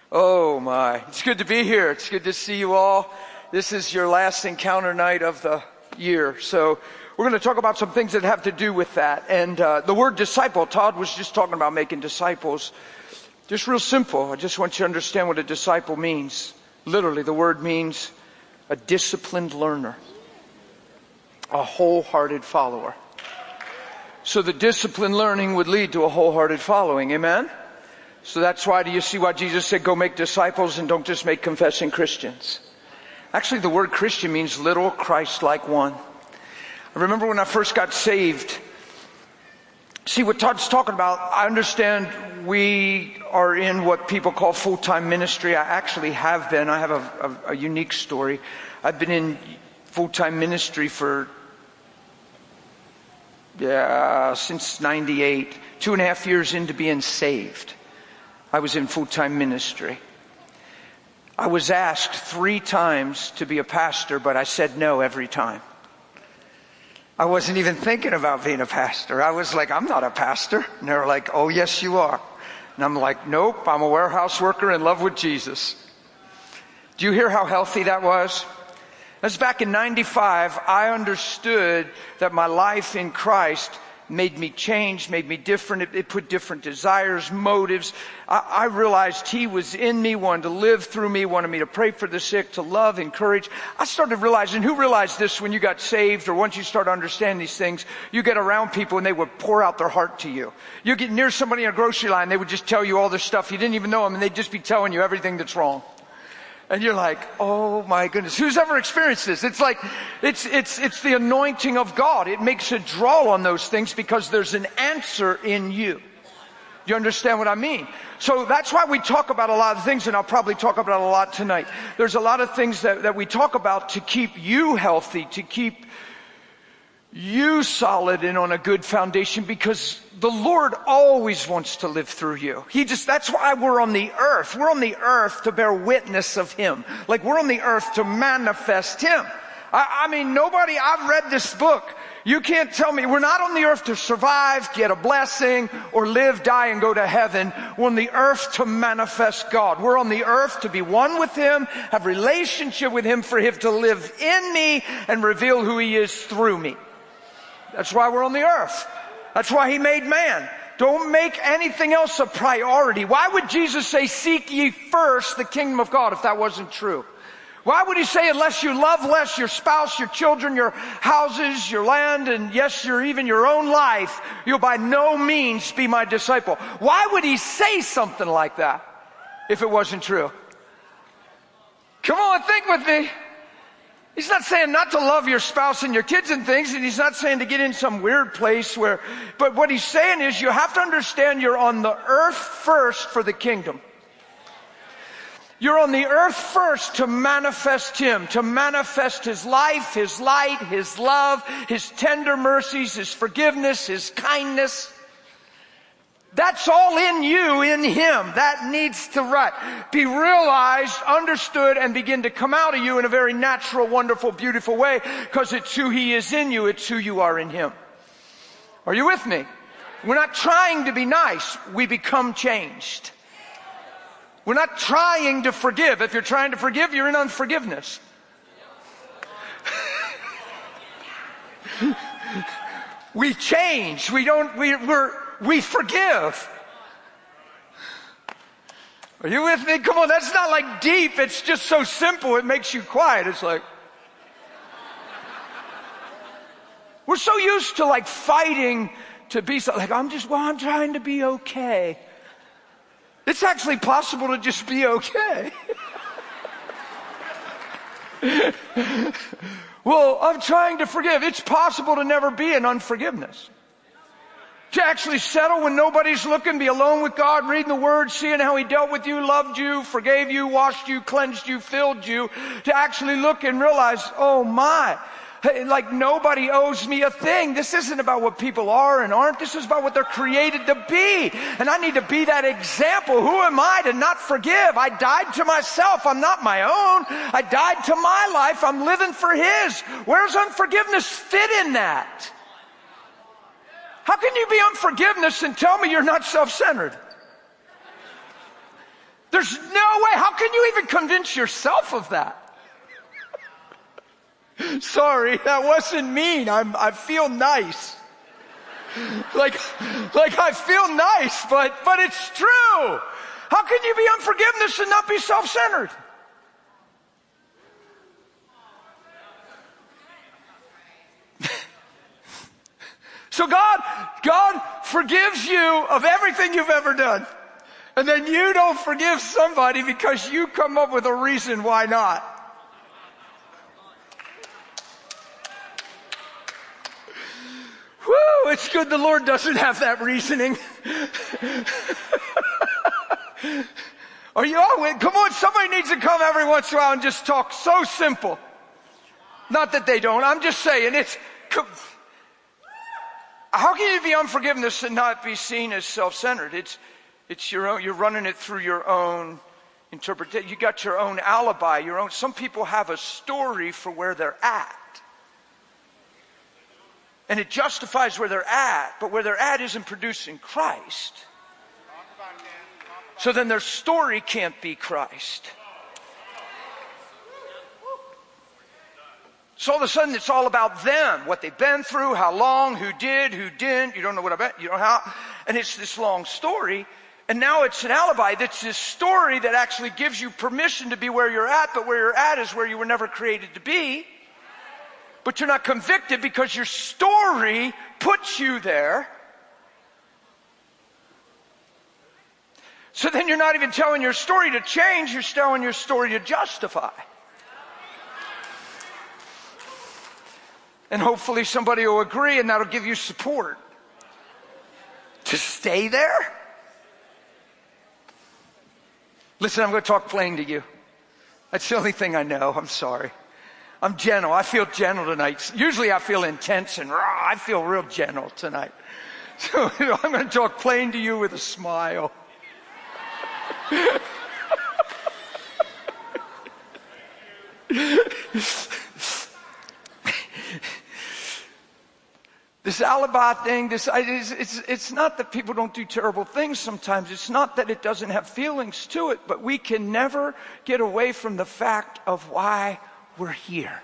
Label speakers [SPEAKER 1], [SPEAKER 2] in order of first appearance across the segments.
[SPEAKER 1] Oh my, it's good to be here. It's good to see you all. This is your last encounter night of the year. So we're going to talk about some things that have to do with that. And the word disciple, Todd was just talking about making disciples. Just real simple. I just want you to understand what a disciple means. Literally, the word means a disciplined learner, a wholehearted follower. So the disciplined learning would lead to a wholehearted following. Amen? So that's why, do you see why Jesus said, go make disciples and don't just make confessing Christians? Actually, the word Christian means little Christ-like one. I remember when I first got saved. See, what Todd's talking about, I understand we are in what people call full-time ministry. I actually have been. I have a unique story. I've been in full-time ministry for, since 98. 2.5 years into being saved, I was in full-time ministry. I was asked 3 times to be a pastor, but I said no every time. I wasn't even thinking about being a pastor. I was like, I'm not a pastor. And they were like, oh, yes, you are. And I'm like, nope, I'm a warehouse worker in love with Jesus. Do you hear how healthy that was? That's back in 95. I understood that my life in Christ made me change, made me different. It put different desires, motives. I realized He was in me, wanted to live through me, wanted me to pray for the sick, to love, encourage. I started realizing, who realized this when you got saved, or once you start understanding these things, you get around people and they would pour out their heart to you. You get near somebody in a grocery line, they would just tell you all this stuff. You didn't even know them, and they'd just be telling you everything that's wrong. And you're like, oh my goodness, who's ever experienced this? It's like, it's the anointing of God. It makes a draw on those things because there's an answer in you. You understand what I mean? So that's why we talk about a lot of things, and I'll probably talk about a lot tonight. There's a lot of things that we talk about to keep you healthy, to keep you solid and on a good foundation, because the Lord always wants to live through you. That's why we're on the earth. We're on the earth to bear witness of Him. Like, we're on the earth to manifest Him. I mean, I've read this book. You can't tell me, we're not on the earth to survive, get a blessing, or live, die, and go to heaven. We're on the earth to manifest God. We're on the earth to be one with Him, have relationship with Him, for Him to live in me and reveal who He is through me. That's why we're on the earth. That's why He made man. Don't make anything else a priority. Why would Jesus say, seek ye first the kingdom of God, if that wasn't true? Why would He say, unless you love less your spouse, your children, your houses, your land, and yes, even your own life, you'll by no means be my disciple? Why would He say something like that if it wasn't true? Come on, think with me. He's not saying not to love your spouse and your kids and things, and He's not saying to get in some weird place but what He's saying is, you have to understand you're on the earth first for the kingdom. You're on the earth first to manifest Him, to manifest His life, His light, His love, His tender mercies, His forgiveness, His kindness. That's all in you, in Him. That needs to be realized, understood, and begin to come out of you in a very natural, wonderful, beautiful way, because it's who He is in you. It's who you are in Him. Are you with me? We're not trying to be nice. We become changed. We're not trying to forgive. If you're trying to forgive, you're in unforgiveness. We change. We forgive. Are you with me? Come on, that's not like deep. It's just so simple. It makes you quiet. It's like, we're so used to like fighting to be so, like, I'm trying to be okay. It's actually possible to just be okay. Well, I'm trying to forgive. It's possible to never be in unforgiveness. To actually settle when nobody's looking, be alone with God, reading the Word, seeing how He dealt with you, loved you, forgave you, washed you, cleansed you, filled you. To actually look and realize, oh my, like nobody owes me a thing. This isn't about what people are and aren't. This is about what they're created to be. And I need to be that example. Who am I to not forgive? I died to myself. I'm not my own. I died to my life. I'm living for His. Where's unforgiveness fit in that? How can you be unforgiveness and tell me you're not self-centered? There's no can you even convince yourself of that? Sorry, that wasn't mean. I feel nice. Like I feel nice, but it's true. How can you be unforgiveness and not be self-centered? So God forgives you of everything you've ever done. And then you don't forgive somebody because you come up with a reason why not. Woo, it's good the Lord doesn't have that reasoning. Are you all with? Come on, somebody needs to come every once in a while and just talk so simple. Not that they don't, I'm just saying how can you be unforgiveness and not be seen as self-centered? It's your own, you're running it through your own interpretation. You got your own alibi, some people have a story for where they're at. And it justifies where they're at, but where they're at isn't producing Christ. So then their story can't be Christ. So all of a sudden it's all about them, what they've been through, how long, who did, who didn't, you don't know what I bet, you know how, and it's this long story, and now it's an alibi that's this story that actually gives you permission to be where you're at, but where you're at is where you were never created to be. But you're not convicted because your story puts you there. So then you're not even telling your story to change, you're telling your story to justify. And hopefully somebody will agree and that'll give you support. To stay there? Listen, I'm going to talk plain to you. That's the only thing I know. I'm sorry. I'm gentle. I feel gentle tonight. Usually I feel intense and raw. I feel real gentle tonight. So I'm going to talk plain to you with a smile. This alibi thing, it's not that people don't do terrible things sometimes. It's not that it doesn't have feelings to it, but we can never get away from the fact of why we're here.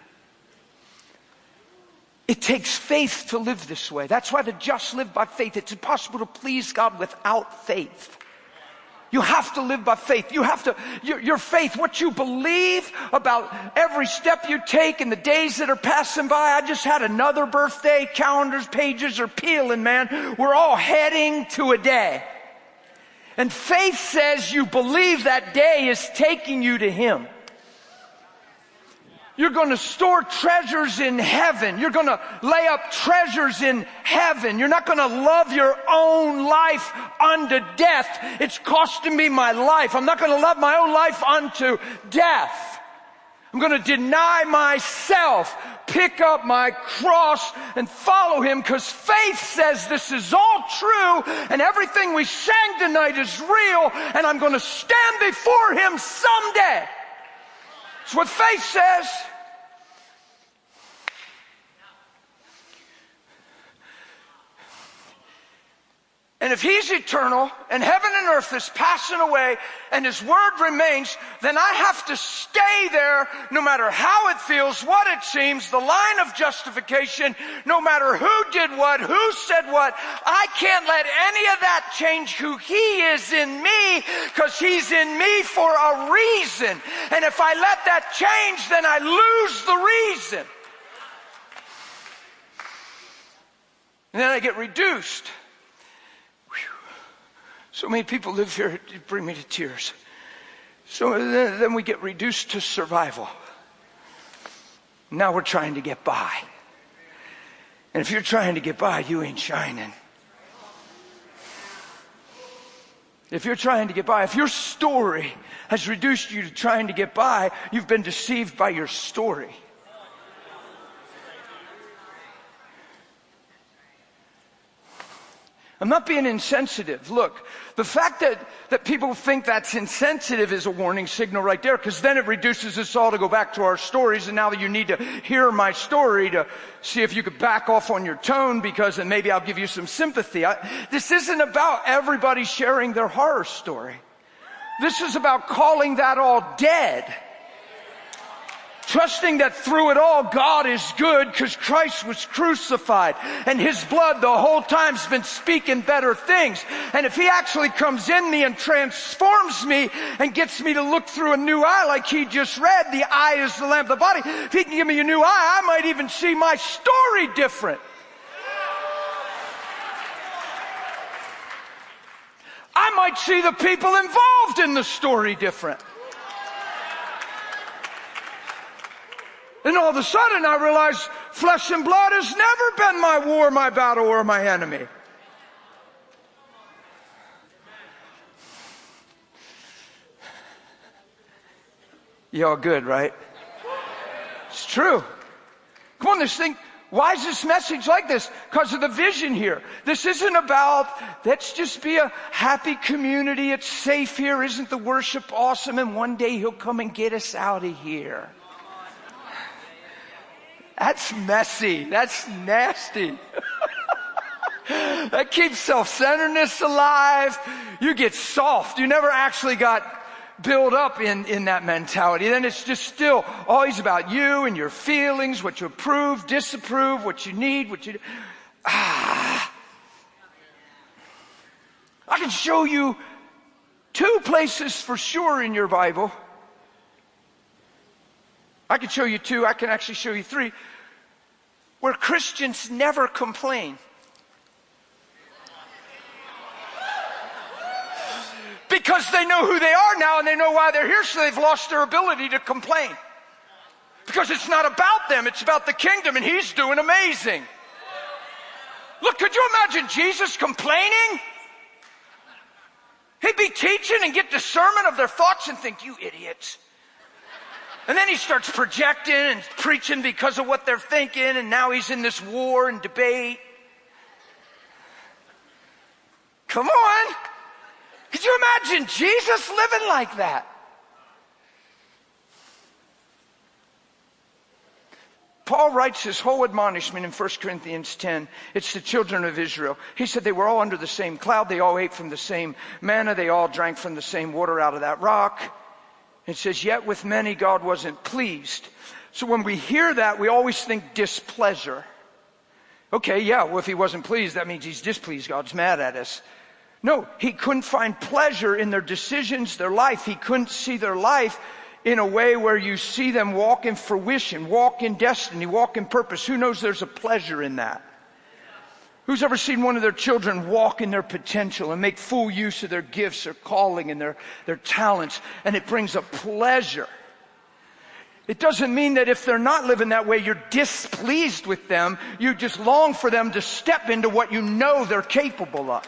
[SPEAKER 1] It takes faith to live this way. That's why the just live by faith. It's impossible to please God without faith. You have to live by faith. You have to, your faith, what you believe about every step you take in the days that are passing by. I just had another birthday. Calendars, pages are peeling, man. We're all heading to a day. And faith says you believe that day is taking you to Him. You're going to store treasures in heaven. You're going to lay up treasures in heaven. You're not going to love your own life unto death. It's costing me my life. I'm not going to love my own life unto death. I'm going to deny myself, pick up my cross, and follow Him, because faith says this is all true and everything we sang tonight is real, and I'm going to stand before Him someday. That's what faith says. And if He's eternal and heaven and earth is passing away and His word remains, then I have to stay there no matter how it feels, what it seems, the line of justification, no matter who did what, who said what. I can't let any of that change who He is in me, because He's in me for a reason. And if I let that change, then I lose the reason. And then I get reduced. So many people live here, it bring me to tears. So then we get reduced to survival. Now we're trying to get by. And if you're trying to get by, you ain't shining. If you're trying to get by, if your story has reduced you to trying to get by, you've been deceived by your story. I'm not being insensitive. Look, the fact that people think that's insensitive is a warning signal right there, because then it reduces us all to go back to our stories, and now you need to hear my story to see if you could back off on your tone, because then maybe I'll give you some sympathy. This isn't about everybody sharing their horror story. This is about calling that all dead. Trusting that through it all, God is good because Christ was crucified and His blood the whole time has been speaking better things. And if He actually comes in me and transforms me and gets me to look through a new eye like He just read, the eye is the lamp of the body. If He can give me a new eye, I might even see my story different. I might see the people involved in the story different. And all of a sudden I realize flesh and blood has never been my war, my battle, or my enemy. Y'all good, right? It's true. Come on, this thing. Why is this message like this? Because of the vision here. This isn't about, let's just be a happy community. It's safe here. Isn't the worship awesome? And one day He'll come and get us out of here. That's messy. That's nasty. That keeps self-centeredness alive. You get soft. You never actually got built up in that mentality. Then it's just still always about you and your feelings, what you approve, disapprove, what you need, what you... I can show you 2 places for sure in your Bible. I can show you 2. I can actually show you 3. Where Christians never complain. Because they know who they are now and they know why they're here, so they've lost their ability to complain. Because it's not about them, it's about the kingdom, and He's doing amazing. Look, could you imagine Jesus complaining? He'd be teaching and get discernment of their thoughts and think, you idiots. And then He starts projecting and preaching because of what they're thinking, and now He's in this war and debate. Come on. Could you imagine Jesus living like that? Paul writes his whole admonishment in 1 Corinthians 10. It's the children of Israel. He said they were all under the same cloud. They all ate from the same manna. They all drank from the same water out of that rock. It says, yet with many God wasn't pleased. So when we hear that, we always think displeasure. Okay, yeah, well, if He wasn't pleased, that means He's displeased. God's mad at us. No, He couldn't find pleasure in their decisions, their life. He couldn't see their life in a way where you see them walk in fruition, walk in destiny, walk in purpose. Who knows there's a pleasure in that? Who's ever seen one of their children walk in their potential and make full use of their gifts, their calling, and their talents, and it brings a pleasure? It doesn't mean that if they're not living that way, you're displeased with them. You just long for them to step into what you know they're capable of.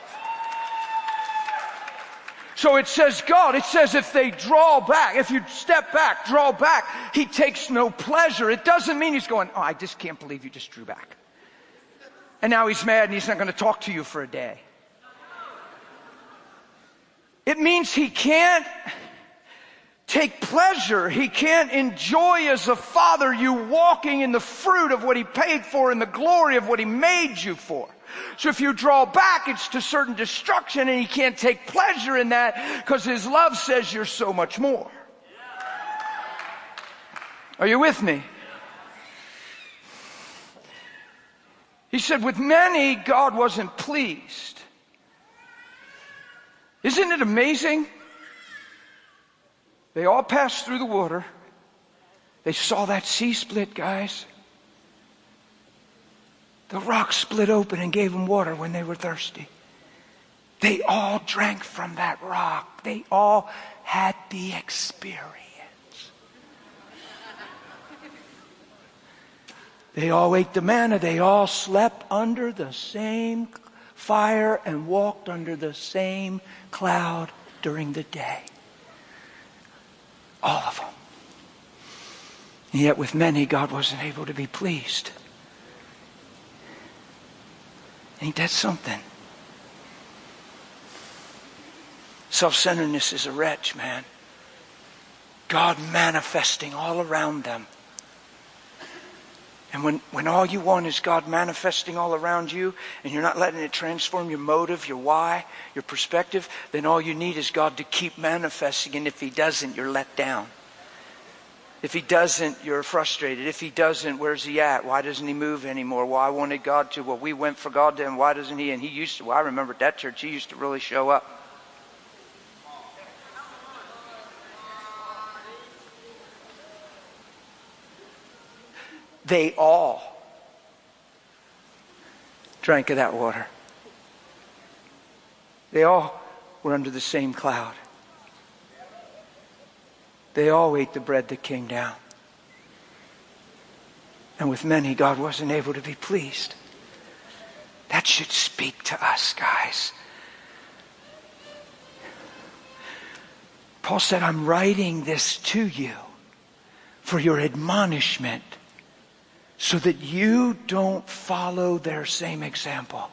[SPEAKER 1] So it says God, it says if they draw back, if you step back, draw back, He takes no pleasure. It doesn't mean He's going, oh, I just can't believe you just drew back. And now He's mad and He's not going to talk to you for a day. It means He can't take pleasure. He can't enjoy as a father you walking in the fruit of what He paid for and the glory of what He made you for. So if you draw back, it's to certain destruction, and He can't take pleasure in that because His love says you're so much more. Are you with me? He said, with many, God wasn't pleased. Isn't it amazing? They all passed through the water. They saw that sea split, guys. The rock split open and gave them water when they were thirsty. They all drank from that rock. They all had the experience. They all ate the manna. They all slept under the same fire and walked under the same cloud during the day. All of them. And yet with many, God wasn't able to be pleased. Ain't that something? Self-centeredness is a wretch, man. God manifesting all around them. And when all you want is God manifesting all around you, and you're not letting it transform your motive, your why, your perspective, then all you need is God to keep manifesting. And if He doesn't, you're let down. If He doesn't, you're frustrated. If He doesn't, where's He at? Why doesn't He move anymore? Well, I wanted God to. Well, we went for God to Him. Why doesn't He? And He used to. Well, I remember at that church, He used to really show up. They all drank of that water. They all were under the same cloud. They all ate the bread that came down. And with many, God wasn't able to be pleased. That should speak to us, guys. Paul said, I'm writing this to you for your admonishment, so that you don't follow their same example.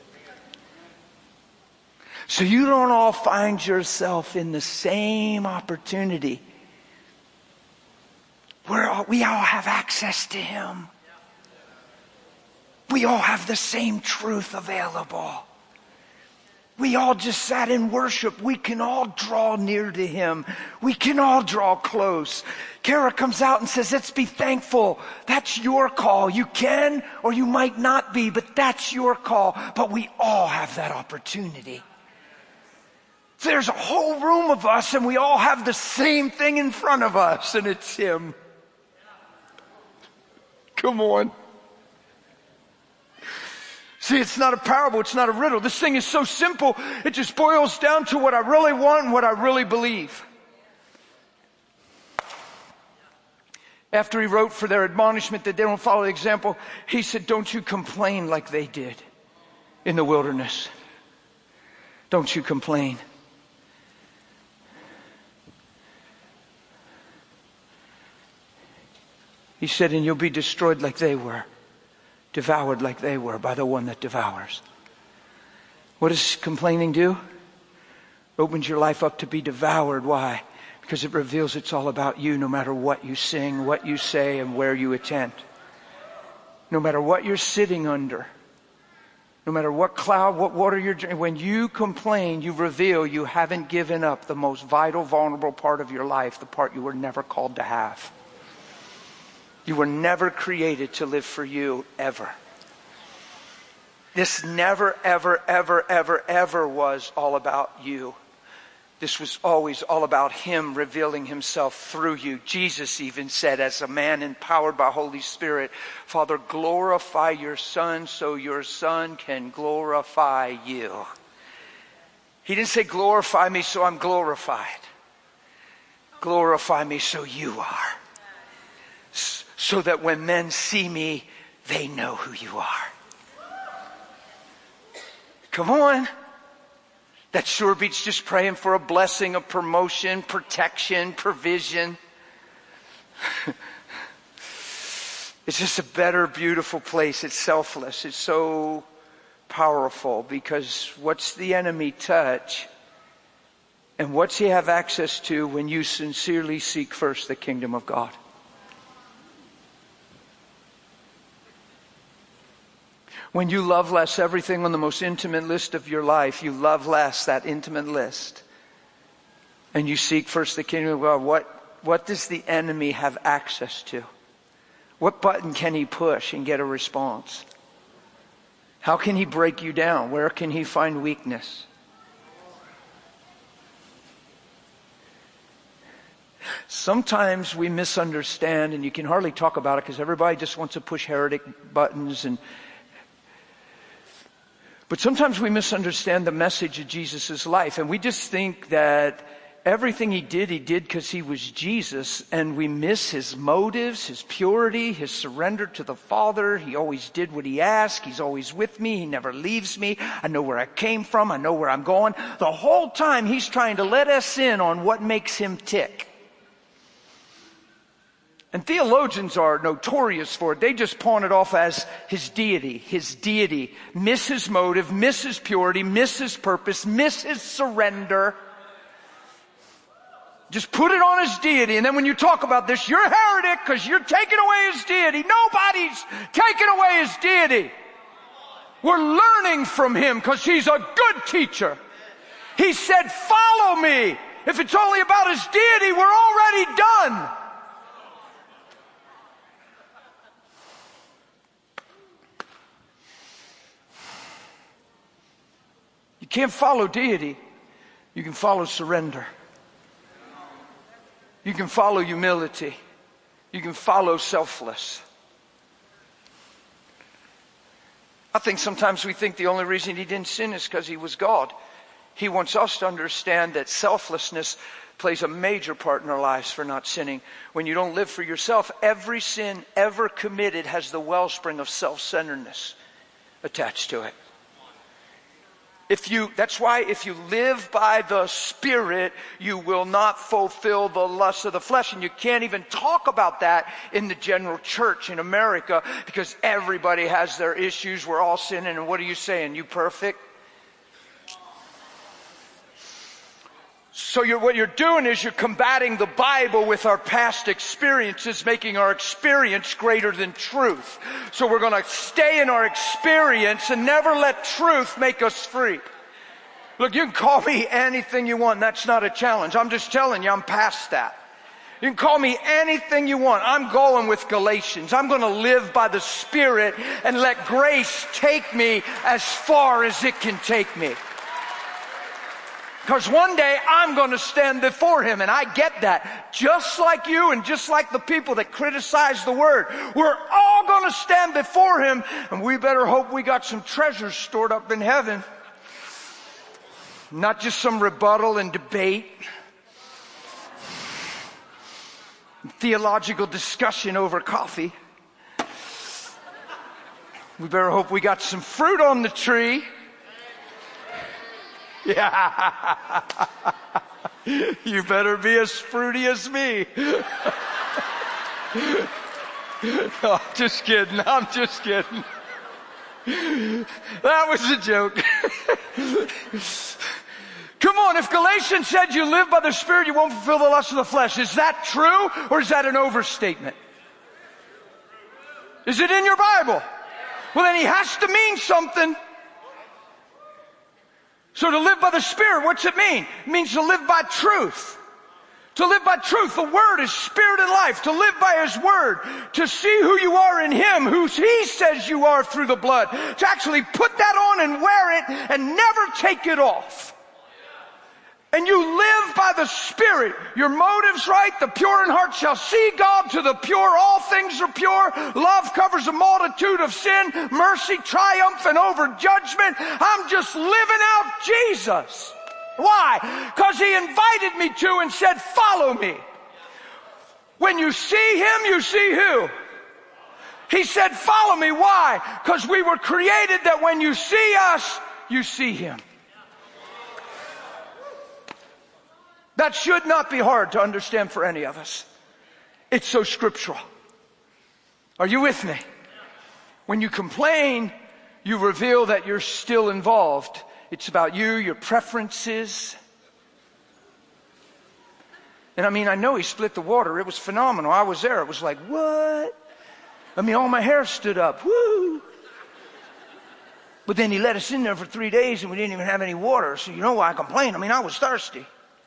[SPEAKER 1] So you don't all find yourself in the same opportunity where we all have access to Him. We all have the same truth available. We all just sat in worship. We can all draw near to Him. We can all draw close. Kara comes out and says, let's be thankful. That's your call. You can or you might not be, but that's your call. But we all have that opportunity. There's a whole room of us and we all have the same thing in front of us, and it's Him. Come on. See, it's not a parable. It's not a riddle. This thing is so simple. It just boils down to what I really want and what I really believe. After he wrote for their admonishment that they don't follow the example, he said, don't you complain like they did in the wilderness. Don't you complain. He said, and you'll be destroyed like they were. Devoured like they were by the one that devours. What does complaining do? Opens your life up to be devoured. Why? Because it reveals it's all about you, no matter what you sing, what you say, and where you attend. No matter what you're sitting under. No matter what cloud, what water you're drinking. When you complain, you reveal you haven't given up the most vital, vulnerable part of your life, the part you were never called to have. You were never created to live for you, ever. This never, ever, ever, ever, ever was all about you. This was always all about Him revealing Himself through you. Jesus even said, as a man empowered by Holy Spirit, Father, glorify your Son so your Son can glorify you. He didn't say glorify me so I'm glorified. Glorify me so you are. So that when men see me, they know who you are. Come on. That sure beats just praying for a blessing, a promotion, protection, provision. It's just a better, beautiful place. It's selfless. It's so powerful, because what's the enemy touch? And what's he have access to when you sincerely seek first the kingdom of God? When you love less everything on the most intimate list of your life, you love less that intimate list, and you seek first the kingdom of God, what does the enemy have access to? What button can he push and get a response? How can he break you down? Where can he find weakness? Sometimes we misunderstand, and you can hardly talk about it because everybody just wants to push heretic buttons, but sometimes we misunderstand the message of Jesus' life, and we just think that everything he did because he was Jesus, and we miss his motives, his purity, his surrender to the Father. He always did what he asked. He's always with me. He never leaves me. I know where I came from. I know where I'm going. The whole time he's trying to let us in on what makes him tick. And theologians are notorious for it. They just pawn it off as his deity. Miss his motive, miss his purity, miss his purpose, miss his surrender. Just put it on his deity. And then when you talk about this, you're a heretic because you're taking away his deity. Nobody's taking away his deity. We're learning from him because he's a good teacher. He said, follow me. If it's only about his deity, we're already done. You can't follow deity. You can follow surrender. You can follow humility. You can follow selfless. I think sometimes we think the only reason he didn't sin is because he was God. He wants us to understand that selflessness plays a major part in our lives for not sinning. When you don't live for yourself, every sin ever committed has the wellspring of self-centeredness attached to it. That's why if you live by the Spirit, you will not fulfill the lusts of the flesh. And you can't even talk about that in the general church in America because everybody has their issues. We're all sinning. And what are you saying? You perfect? So what you're doing is you're combating the Bible with our past experiences, making our experience greater than truth. So we're going to stay in our experience and never let truth make us free. Look, you can call me anything you want. That's not a challenge. I'm just telling you, I'm past that. You can call me anything you want. I'm going with Galatians. I'm going to live by the Spirit and let grace take me as far as it can take me. Because one day I'm going to stand before him, and I get that. Just like you and just like the people that criticize the word. We're all going to stand before him, and we better hope we got some treasures stored up in heaven. Not just some rebuttal and debate. Theological discussion over coffee. We better hope we got some fruit on the tree. Yeah. You better be as fruity as me. No, I'm just kidding. I'm just kidding. That was a joke. Come on, if Galatians said you live by the Spirit, you won't fulfill the lust of the flesh. Is that true or is that an overstatement? Is it in your Bible? Well, then he has to mean something. So to live by the Spirit, what's it mean? It means to live by truth. To live by truth. The Word is spirit and life. To live by His Word. To see who you are in Him, who He says you are through the blood. To actually put that on and wear it and never take it off. And you live by the Spirit. Your motive's right. The pure in heart shall see God. To the pure, all things are pure. Love covers a multitude of sin. Mercy triumphant over judgment. I'm just living out Jesus. Why? Because He invited me to and said, follow me. When you see Him, you see who? He said, follow me. Why? Because we were created that when you see us, you see Him. That should not be hard to understand for any of us. It's so scriptural. Are you with me? When you complain, you reveal that you're still involved. It's about you, your preferences. And I know He split the water. It was phenomenal. I was there. It was like, what? All my hair stood up. Woo! But then He let us in there for 3 days and we didn't even have any water. So you know why I complained. I was thirsty.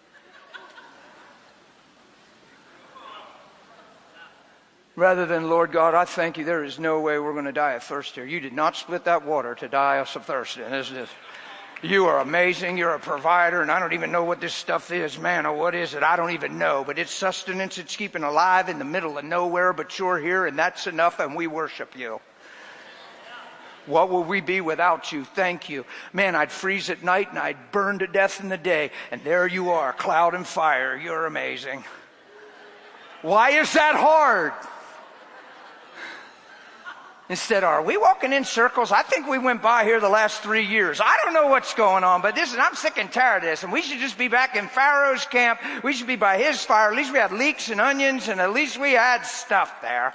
[SPEAKER 1] Rather than, Lord God, I thank you, there is no way we're going to die of thirst here. You did not split that water to die of thirst. You are amazing. You're a provider, and I don't even know what this stuff is. Man, or what is it? I don't even know. But it's sustenance. It's keeping alive in the middle of nowhere, but you're here, and that's enough, and we worship you. What will we be without you? Thank you. Man, I'd freeze at night, and I'd burn to death in the day. And there you are, cloud and fire. You're amazing. Why is that hard? Instead, are we walking in circles? I think we went by here the last 3 years. I don't know what's going on, but I'm sick and tired of this. And we should just be back in Pharaoh's camp. We should be by his fire. At least we had leeks and onions, and at least we had stuff there.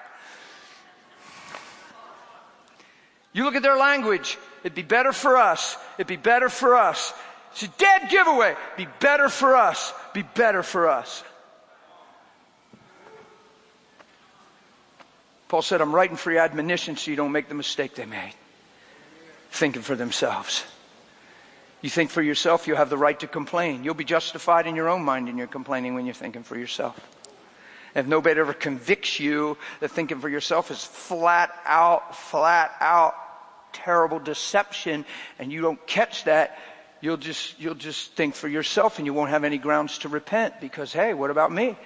[SPEAKER 1] You look at their language. It'd be better for us. It'd be better for us. It's a dead giveaway. Be better for us. Be better for us. Paul said, I'm writing for your admonition so you don't make the mistake they made. Thinking for themselves. You think for yourself, you have the right to complain. You'll be justified in your own mind in your complaining when you're thinking for yourself. If nobody ever convicts you that thinking for yourself is flat out terrible deception, and you don't catch that, you'll just think for yourself and you won't have any grounds to repent because, hey, what about me?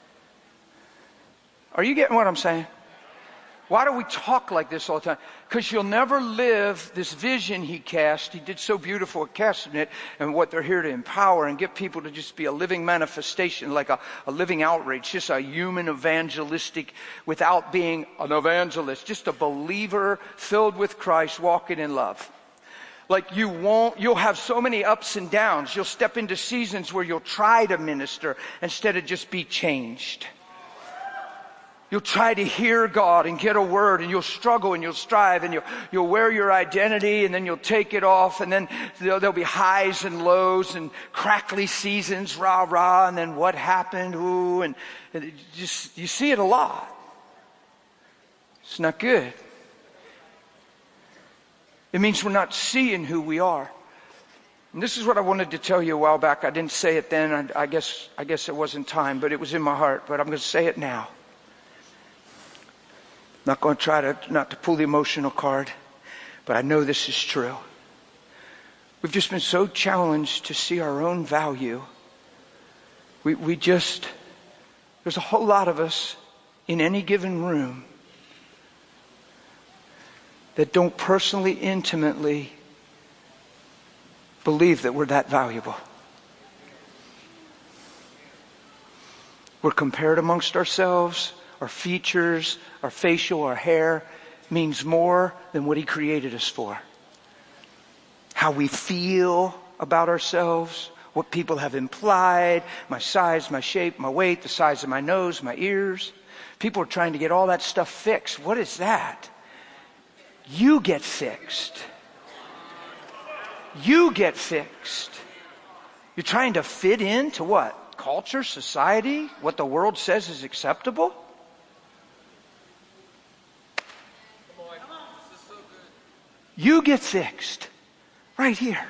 [SPEAKER 1] Are you getting what I'm saying? Why do we talk like this all the time? Because you'll never live this vision he cast. He did so beautiful at casting it, and what they're here to empower and get people to just be a living manifestation, like a living outreach, just a human evangelistic without being an evangelist, just a believer filled with Christ walking in love. Like you'll have so many ups and downs. You'll step into seasons where you'll try to minister instead of just be changed. You'll try to hear God and get a word, and you'll struggle and you'll strive, and you'll wear your identity, and then you'll take it off, and then there'll be highs and lows and crackly seasons, rah, rah, and then what happened, ooh, and you see it a lot. It's not good. It means we're not seeing who we are. And this is what I wanted to tell you a while back. I didn't say it then. I guess it wasn't time, but it was in my heart, but I'm going to say it now. Not going to try not to pull the emotional card, but I know this is true. We've just been so challenged to see our own value. There's a whole lot of us in any given room that don't personally, intimately believe that we're that valuable. We're compared amongst ourselves. Our features, our facial, our hair means more than what he created us for. How we feel about ourselves, what people have implied, my size, my shape, my weight, the size of my nose, my ears. People are trying to get all that stuff fixed. What is that? You get fixed. You get fixed. You're trying to fit into what? Culture, society, what the world says is acceptable? You get fixed right here.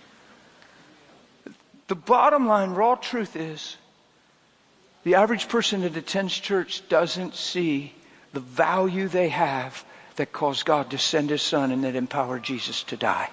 [SPEAKER 1] The bottom line, raw truth is, the average person that attends church doesn't see the value they have that caused God to send his son and that empowered Jesus to die.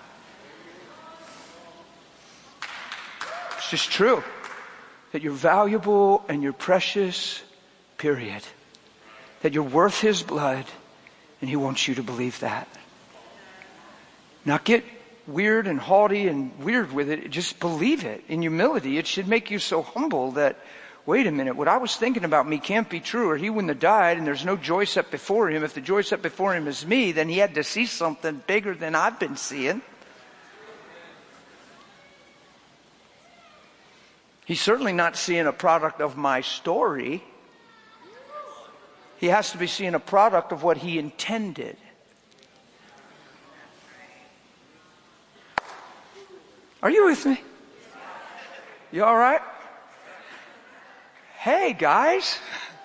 [SPEAKER 1] It's just true. That you're valuable and you're precious, period. That you're worth his blood, and he wants you to believe that. Not get weird and haughty and weird with it. Just believe it in humility. It should make you so humble that, wait a minute, what I was thinking about me can't be true, or he wouldn't have died, and there's no joy set before him. If the joy set before him is me, then he had to see something bigger than I've been seeing. He's certainly not seeing a product of my story. He has to be seeing a product of what he intended. Are you with me? You all right? Hey, guys.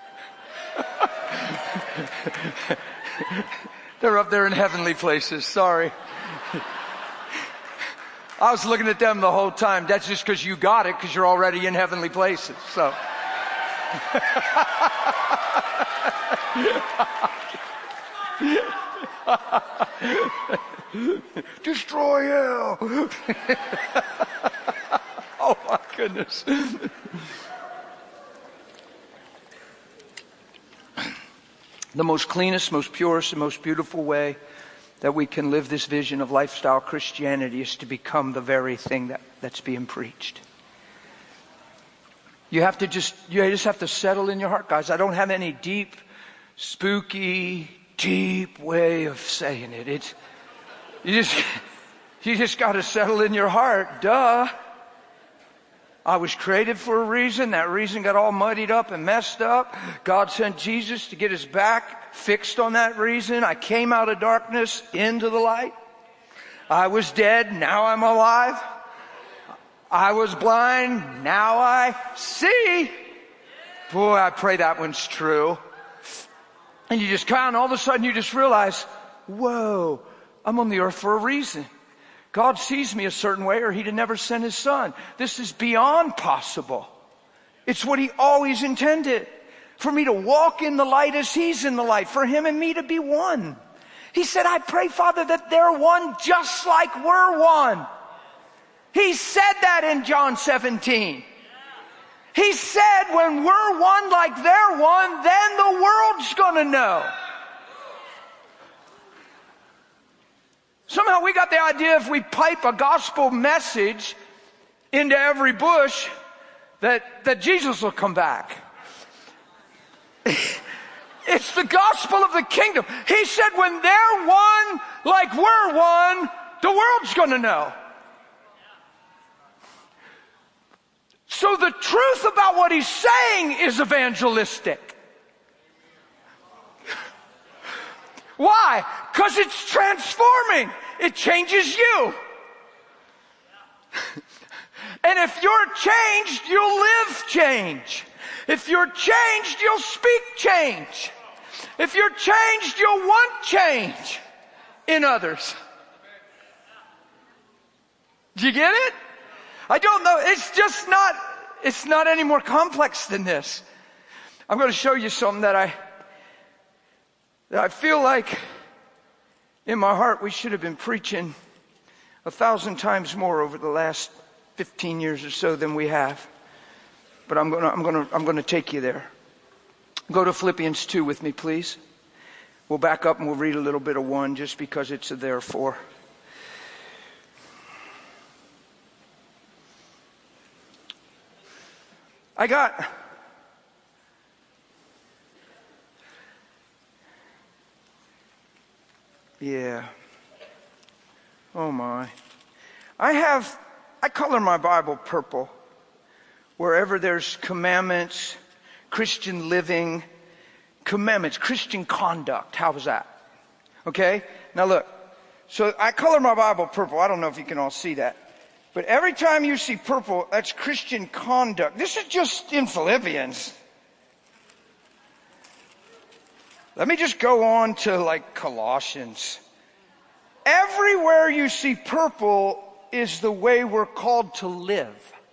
[SPEAKER 1] They're up there in heavenly places. Sorry. I was looking at them the whole time. That's just because you got it, because you're already in heavenly places. So. Destroy hell. Oh my goodness. The most cleanest, most purest, and most beautiful way that we can live this vision of lifestyle Christianity is to become the very thing that's being preached. You just have to settle in your heart, guys. I don't have any deep, spooky, deep way of saying it. You just got to settle in your heart. Duh. I was created for a reason. That reason got all muddied up and messed up. God sent Jesus to get us back fixed on that reason. I came out of darkness into the light. I was dead. Now I'm alive. I was blind. Now I see. Boy, I pray that one's true. And you just count, and all of a sudden you just realize, whoa, I'm on the earth for a reason. God sees me a certain way or he'd have never sent his son. This is beyond possible. It's what he always intended. For me to walk in the light as he's in the light. For him and me to be one. He said, I pray, Father, that they're one just like we're one. He said that in John 17. He said, when we're one like they're one, then the world's gonna know. Somehow we got the idea if we pipe a gospel message into every bush, that Jesus will come back. It's the gospel of the kingdom. He said when they're one like we're one, the world's gonna know. So the truth about what he's saying is evangelistic. Why? Because it's transforming. It changes you. And if you're changed, you'll live change. If you're changed, you'll speak change. If you're changed, you'll want change in others. Do you get it? I don't know. It's not any more complex than this. I'm going to show you something that I feel like in my heart we should have been preaching 1,000 times more over the last 15 years or so than we have. But I'm going to take you there. Go to Philippians 2 with me, please. We'll back up and we'll read a little bit of 1 just because it's a therefore. Oh my. I color my Bible purple. Wherever there's commandments, Christian living, commandments, Christian conduct. How was that? Okay? Now look. So I color my Bible purple. I don't know if you can all see that. But every time you see purple, that's Christian conduct. This is just in Philippians. Let me just go on to like Colossians. Everywhere you see purple is the way we're called to live.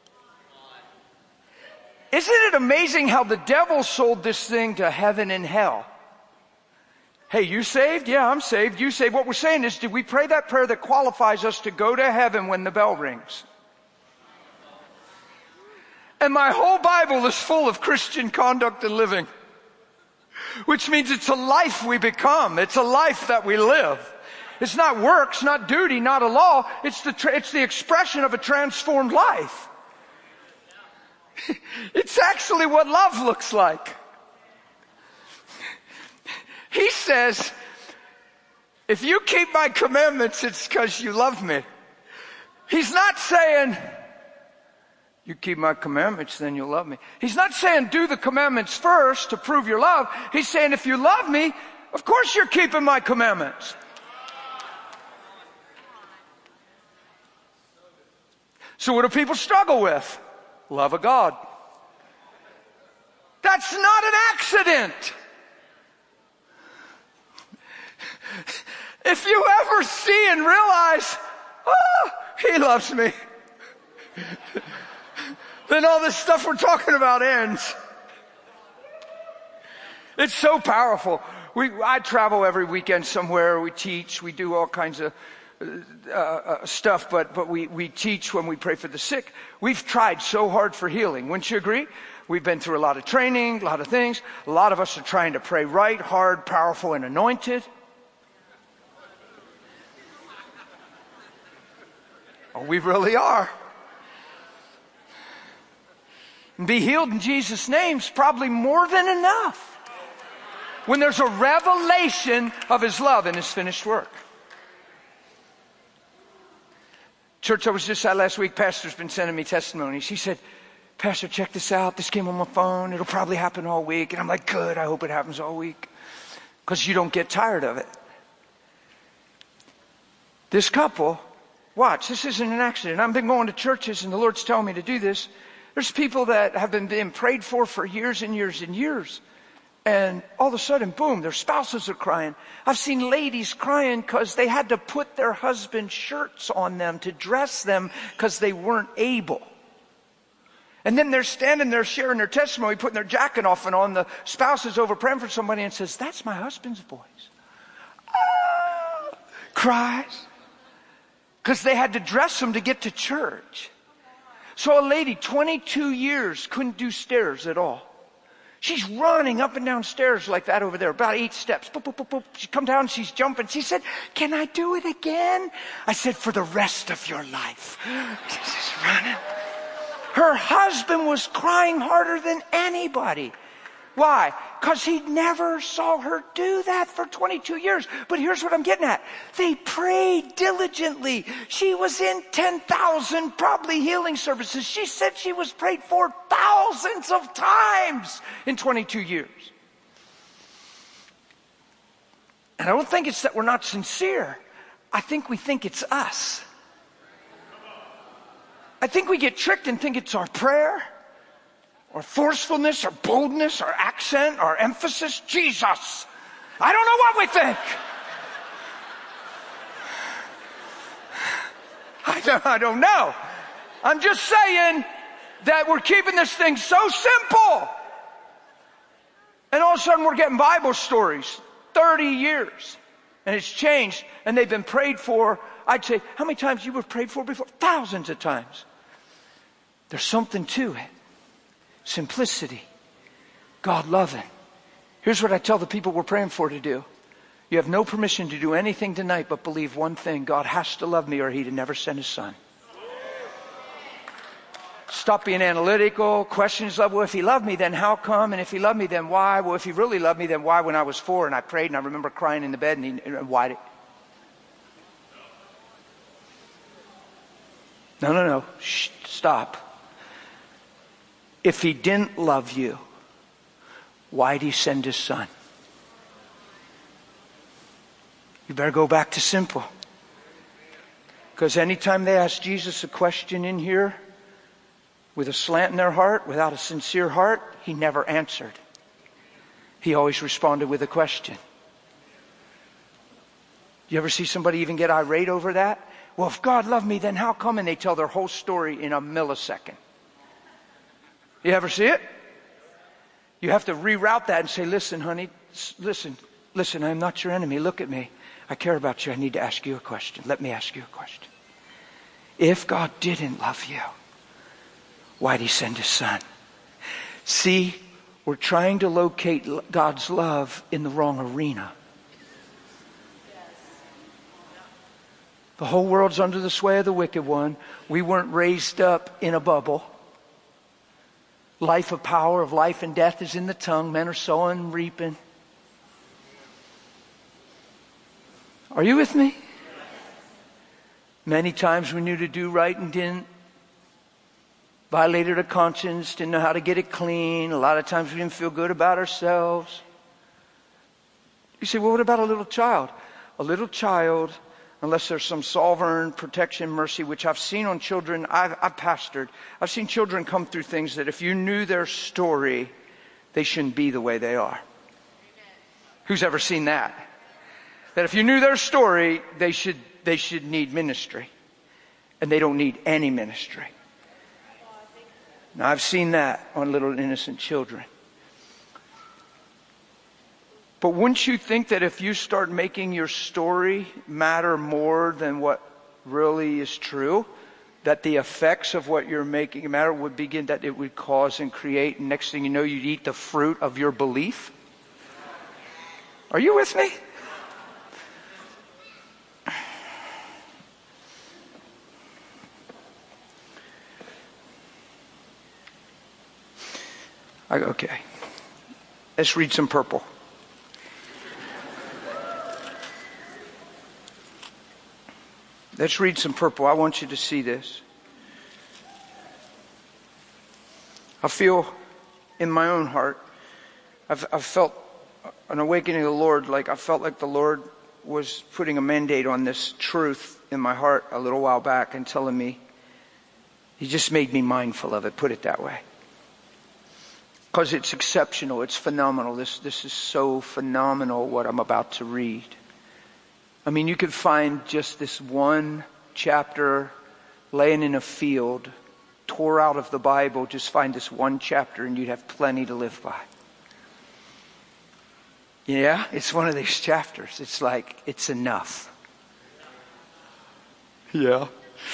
[SPEAKER 1] Isn't it amazing how the devil sold this thing to heaven and hell? Hey, you saved? Yeah, I'm saved. You saved. What we're saying is, did we pray that prayer that qualifies us to go to heaven when the bell rings? And my whole Bible is full of Christian conduct and living. Which means it's a life we become. It's a life that we live. It's not works, not duty, not a law. It's the expression of a transformed life. It's actually what love looks like. He says, if you keep my commandments, it's because you love me. He's not saying, you keep my commandments, then you'll love me. He's not saying do the commandments first to prove your love. He's saying if you love me, of course you're keeping my commandments. So what do people struggle with? Love of God. That's not an accident. If you ever see and realize, oh, he loves me, then all this stuff we're talking about ends. It's so powerful. I travel every weekend somewhere. We teach. We do all kinds of stuff, but we teach when we pray for the sick. We've tried so hard for healing. Wouldn't you agree? We've been through a lot of training, a lot of things. A lot of us are trying to pray right, hard, powerful, and anointed. Oh, we really are. And be healed in Jesus' name is probably more than enough. When there's a revelation of his love and his finished work. Church I was just at last week, pastor's been sending me testimonies. He said, Pastor, check this out. This came on my phone. It'll probably happen all week. And I'm like, good. I hope it happens all week. Because you don't get tired of it. This couple, watch, this isn't an accident. I've been going to churches and the Lord's telling me to do this. There's people that have been being prayed for years and years and years. And all of a sudden, boom, their spouses are crying. I've seen ladies crying because they had to put their husband's shirts on them to dress them because they weren't able. And then they're standing there sharing their testimony, putting their jacket off and on. The spouse is over praying for somebody and says, that's my husband's voice. Ah, cries. Because they had to dress them to get to church. So a lady, 22 years, couldn't do stairs at all. She's running up and down stairs like that over there, about 8 steps. Boop, boop, boop, boop. She come down, she's jumping. She said, can I do it again? I said, for the rest of your life. She's just running. Her husband was crying harder than anybody. Why? Because he never saw her do that for 22 years. But here's what I'm getting at. They prayed diligently. She was in 10,000 probably healing services. She said she was prayed for thousands of times in 22 years. And I don't think it's that we're not sincere. I think we think it's us. I think we get tricked and think it's our prayer, or forcefulness, or boldness, or accent, or emphasis. Jesus! I don't know what we think. I don't know. I'm just saying that we're keeping this thing so simple. And all of a sudden we're getting Bible stories. 30 years. And it's changed. And they've been prayed for. I'd say, how many times you were prayed for before? Thousands of times. There's something to it. Simplicity. God loving. Here's what I tell the people we're praying for to do. You have no permission to do anything tonight but believe one thing. God has to love me or he'd have never sent his son. Stop being analytical. Questions love. Well, if he loved me, then how come? And if he loved me, then why? Well, if he really loved me, then why when I was 4 and I prayed and I remember crying in the bed and why did... No. Shh, stop. If he didn't love you, why'd he send his son? You better go back to simple. Because anytime they ask Jesus a question in here with a slant in their heart, without a sincere heart, he never answered. He always responded with a question. You ever see somebody even get irate over that? Well, if God loved me, then how come? And they tell their whole story in a millisecond. You ever see it? You have to reroute that and say, listen, honey, listen, I'm not your enemy. Look at me. I care about you. I need to ask you a question. Let me ask you a question. If God didn't love you, why'd he send his son? See, we're trying to locate God's love in the wrong arena. The whole world's under the sway of the wicked one. We weren't raised up in a bubble. Life of power, of life and death is in the tongue. Men are sowing and reaping. Are you with me? Many times we knew to do right and didn't. Violated our conscience, didn't know how to get it clean. A lot of times we didn't feel good about ourselves. You say, well, what about a little child? A little child, unless there's some sovereign protection, mercy, which I've seen on children. I've pastored. I've seen children come through things that if you knew their story, they shouldn't be the way they are. Who's ever seen that? That if you knew their story, they should need ministry. And they don't need any ministry. Now, I've seen that on little innocent children. But wouldn't you think that if you start making your story matter more than what really is true, that the effects of what you're making matter would begin, that it would cause and create, and next thing you know, you'd eat the fruit of your belief? Are you with me? Okay. Let's read some purple. Let's read some purple. I want you to see this. I feel in my own heart, I've felt an awakening of the Lord. Like I felt like the Lord was putting a mandate on this truth in my heart a little while back and telling me, he just made me mindful of it, put it that way. because it's exceptional. It's phenomenal. This is so phenomenal what I'm about to read. I mean, you could find just this one chapter laying in a field, tore out of the Bible, just find this one chapter and you'd have plenty to live by. Yeah, it's one of these chapters. It's like, it's enough. Yeah.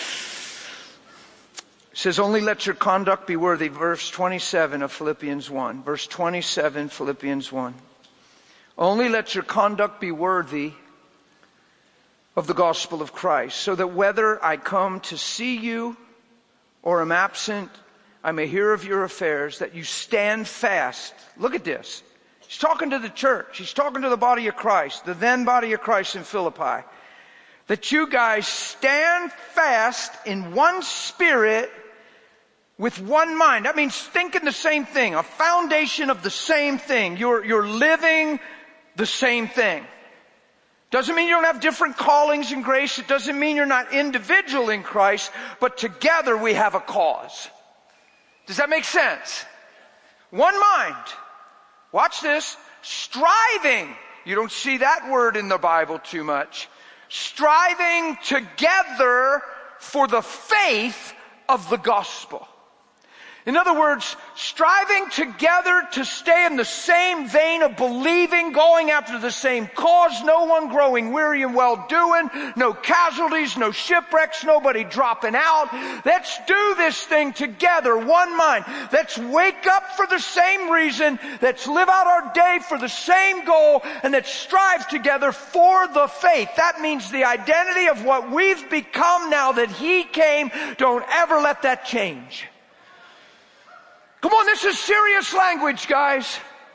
[SPEAKER 1] It says, only let your conduct be worthy. Verse 27 of Philippians 1. Verse 27, Philippians 1. Only let your conduct be worthy of the gospel of Christ, so that whether I come to see you or am absent, I may hear of your affairs, that you stand fast. Look at this. He's talking to the church. He's talking to the body of Christ, the then body of Christ in Philippi. That you guys stand fast in one spirit with one mind. That means thinking the same thing, a foundation of the same thing. You're living the same thing. Doesn't mean you don't have different callings in grace. It doesn't mean you're not individual in Christ, but together we have a cause. Does that make sense? One mind. Watch this. Striving. You don't see that word in the Bible too much. Striving together for the faith of the gospel. In other words, striving together to stay in the same vein of believing, going after the same cause, no one growing weary and well-doing, no casualties, no shipwrecks, nobody dropping out. Let's do this thing together, one mind. Let's wake up for the same reason. Let's live out our day for the same goal, and let's strive together for the faith. That means the identity of what we've become now that He came. Don't ever let that change. Come on, this is serious language, guys.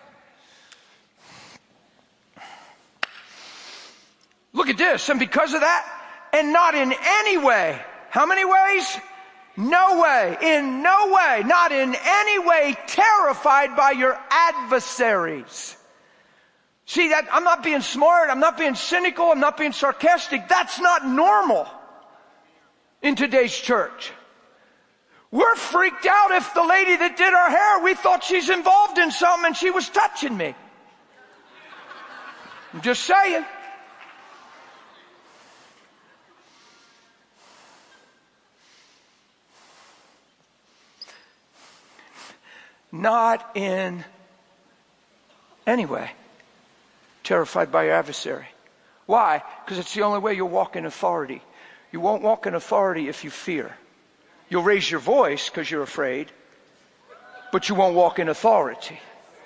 [SPEAKER 1] Look at this. And because of that, and not in any way. How many ways? No way. In no way. Not in any way terrified by your adversaries. See that? I'm not being smart. I'm not being cynical. I'm not being sarcastic. That's not normal in today's church. We're freaked out if the lady that did our hair, we thought she's involved in something and she was touching me. I'm just saying. Not in any way terrified by your adversary. Why? Because it's the only way you'll walk in authority. You won't walk in authority if you fear. You'll raise your voice because you're afraid, but you won't walk in authority.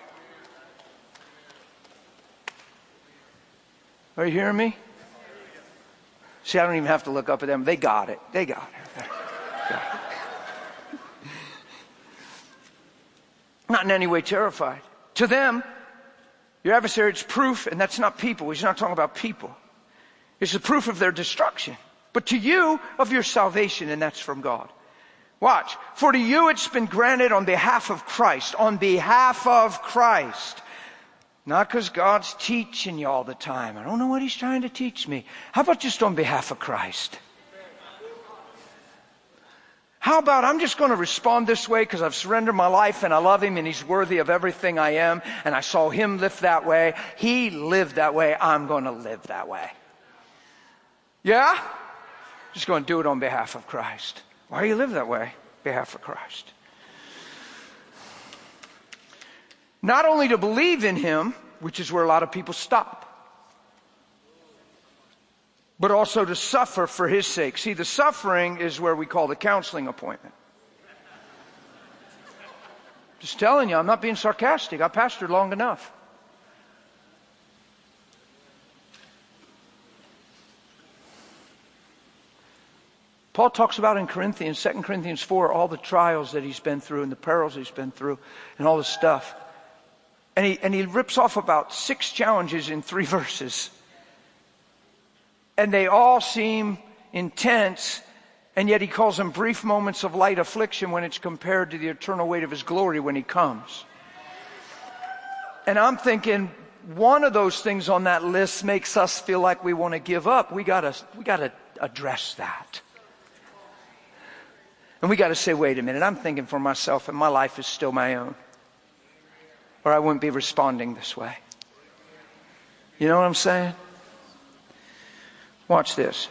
[SPEAKER 1] Are you hearing me? See, I don't even have to look up at them. They got it. They got it. Not in any way terrified. To them, your adversary, it's proof, and that's not people. He's not talking about people. It's the proof of their destruction. But to you, of your salvation, and that's from God. Watch. For to you it's been granted on behalf of Christ. On behalf of Christ. Not because God's teaching you all the time. I don't know what He's trying to teach me. How about just on behalf of Christ? How about I'm just going to respond this way because I've surrendered my life and I love Him and He's worthy of everything I am. And I saw Him live that way. He lived that way. I'm going to live that way. Yeah? Just going to do it on behalf of Christ. Why do you live that way? On behalf of Christ. Not only to believe in Him, which is where a lot of people stop, but also to suffer for His sake. See, the suffering is where we call the counseling appointment. Just telling you, I'm not being sarcastic. I pastored long enough. Paul talks about in Corinthians, 2 Corinthians 4, all the trials that he's been through and the perils he's been through and all this stuff. And he rips off about 6 challenges in 3 verses. And they all seem intense, and yet he calls them brief moments of light affliction when it's compared to the eternal weight of His glory when He comes. And I'm thinking, one of those things on that list makes us feel like we want to give up. We gotta address that. And we got to say, wait a minute, I'm thinking for myself and my life is still my own. or I wouldn't be responding this way. You know what I'm saying? Watch this.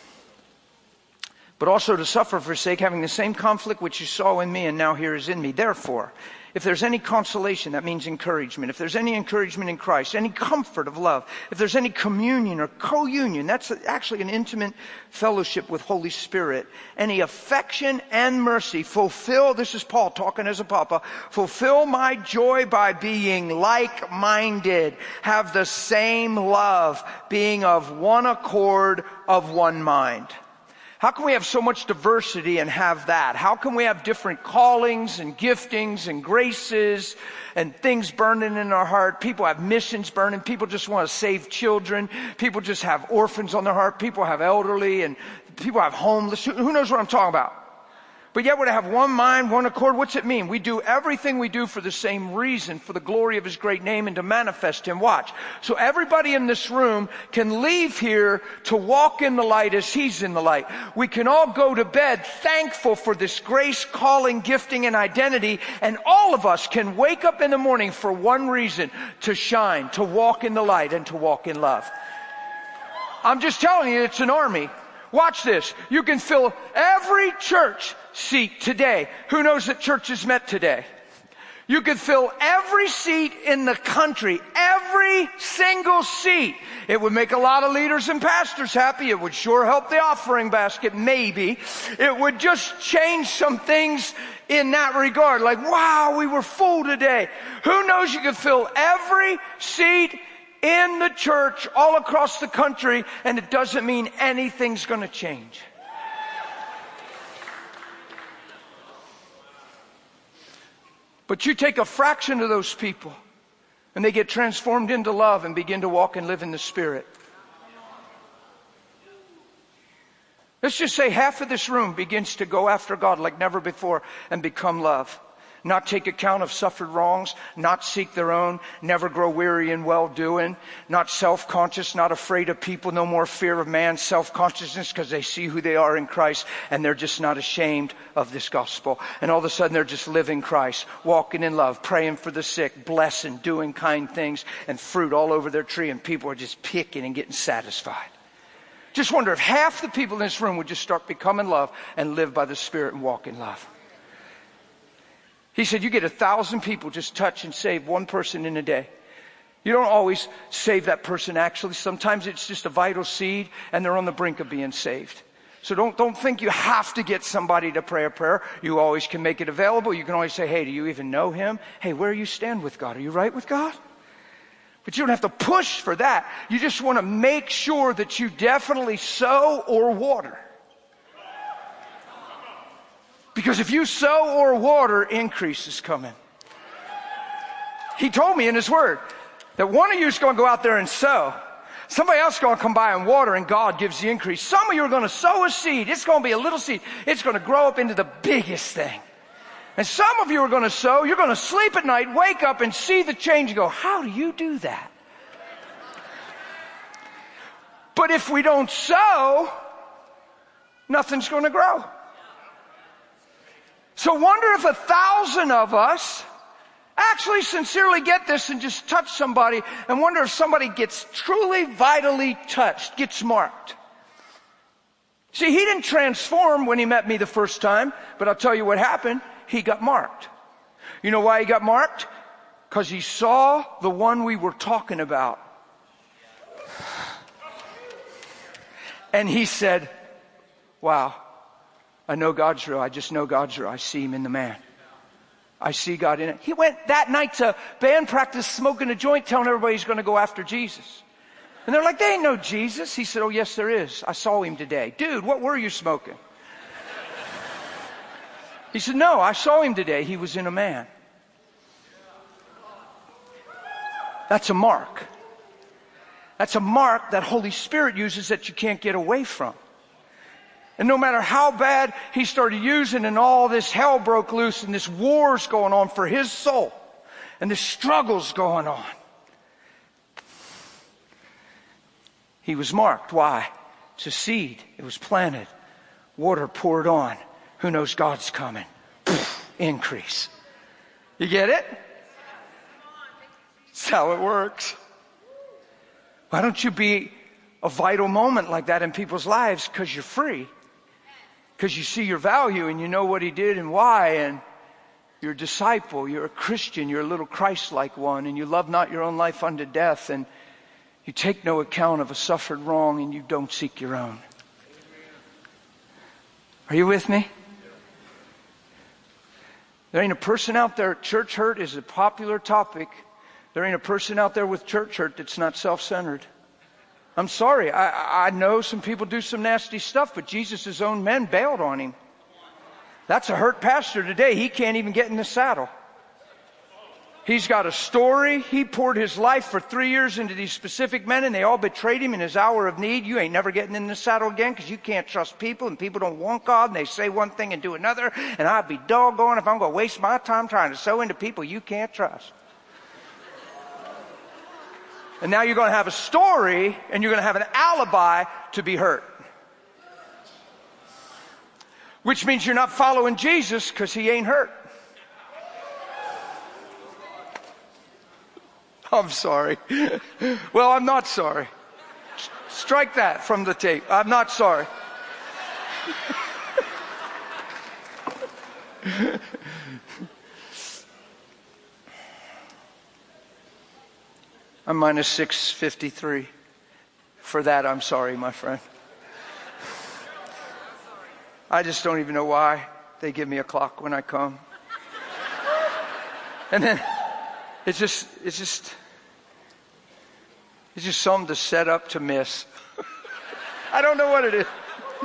[SPEAKER 1] But also to suffer for his sake, having the same conflict which you saw in me and now here is in me. Therefore, if there's any consolation, that means encouragement. If there's any encouragement in Christ, any comfort of love, if there's any communion or co-union, that's actually an intimate fellowship with Holy Spirit. Any affection and mercy, fulfill, this is Paul talking as a papa, fulfill my joy by being like-minded, have the same love, being of one accord, of one mind. How can we have so much diversity and have that? How can we have different callings and giftings and graces and things burning in our heart? People have missions burning. People just want to save children. People just have orphans on their heart. People have elderly and people have homeless. Who knows what I'm talking about? But yet we're to have one mind, one accord. What's it mean? We do everything we do for the same reason, for the glory of his great name and to manifest him. Watch. So everybody in this room can leave here to walk in the light as he's in the light. We can all go to bed thankful for this grace, calling, gifting, and identity. And all of us can wake up in the morning for one reason, to shine, to walk in the light, and to walk in love. I'm just telling you, it's an army. Watch this. You can fill every church seat today. Who knows that churches met today? You could fill every seat in the country, every single seat. It would make a lot of leaders and pastors happy. It would sure help the offering basket, maybe. It would just change some things in that regard. Like, wow, we were full today. Who knows you could fill every seat in the church all across the country, and it doesn't mean anything's going to change. But you take a fraction of those people, and they get transformed into love and begin to walk and live in the Spirit. Let's just say half of this room begins to go after God like never before and become love. Not take account of suffered wrongs, not seek their own, never grow weary in well-doing, not self-conscious, not afraid of people, no more fear of man, self-consciousness because they see who they are in Christ and they're just not ashamed of this gospel. And all of a sudden they're just living Christ, walking in love, praying for the sick, blessing, doing kind things, and fruit all over their tree, and people are just picking and getting satisfied. Just wonder if half the people in this room would just start becoming love and live by the Spirit and walk in love. He said, you get 1,000 people, just touch and save one person in a day. You don't always save that person actually. Sometimes it's just a vital seed and they're on the brink of being saved. So don't think you have to get somebody to pray a prayer. You always can make it available. You can always say, hey, do you even know him? Hey, where you stand with God? Are you right with God? But you don't have to push for that. You just want to make sure that you definitely sow or water. Because if you sow or water, increase is coming. He told me in his word that one of you is going to go out there and sow. Somebody else is going to come by and water, and God gives the increase. Some of you are going to sow a seed. It's going to be a little seed. It's going to grow up into the biggest thing. And some of you are going to sow. You're going to sleep at night, wake up, and see the change and go, how do you do that? But if we don't sow, nothing's going to grow. So wonder if 1,000 of us actually sincerely get this and just touch somebody, and wonder if somebody gets truly, vitally touched, gets marked. See, he didn't transform when he met me the first time, but I'll tell you what happened. He got marked. You know why he got marked? Because he saw the one we were talking about. And he said, wow. I know God's real. I just know God's real. I see him in the man. I see God in it. He went that night to band practice smoking a joint, telling everybody he's going to go after Jesus. And they're like, they ain't no Jesus. He said, oh, yes, there is. I saw him today. Dude, what were you smoking? He said, no, I saw him today. He was in a man. That's a mark. That's a mark that Holy Spirit uses that you can't get away from. And no matter how bad he started using, and all this hell broke loose, and this war's going on for his soul, and this struggle's going on, he was marked. Why? It's a seed. It was planted. Water poured on. Who knows God's coming? Increase. You get it? That's how it works. Why don't you be a vital moment like that in people's lives? Because you're free. Because you see your value and you know what he did and why, and you're a disciple, you're a Christian, you're a little Christ-like one, and you love not your own life unto death, and you take no account of a suffered wrong, and you don't seek your own. Are you with me? There ain't a person out there. Church hurt is a popular topic. There ain't a person out there with church hurt that's not self-centered. I'm sorry. I know some people do some nasty stuff, but Jesus' own men bailed on him. That's a hurt pastor today. He can't even get in the saddle. He's got a story. He poured his life for 3 years into these specific men, and they all betrayed him in his hour of need. You ain't never getting in the saddle again, because you can't trust people, and people don't want God, and they say one thing and do another. And I'd be doggone if I'm going to waste my time trying to sow into people you can't trust. And now you're going to have a story, and you're going to have an alibi to be hurt. Which means you're not following Jesus, because he ain't hurt. I'm sorry. Well, I'm not sorry. Strike that from the tape. I'm not sorry. I'm minus 653. For that, I'm sorry, my friend. I just don't even know why they give me a clock when I come. And then it's just something to set up to miss. I don't know what it is.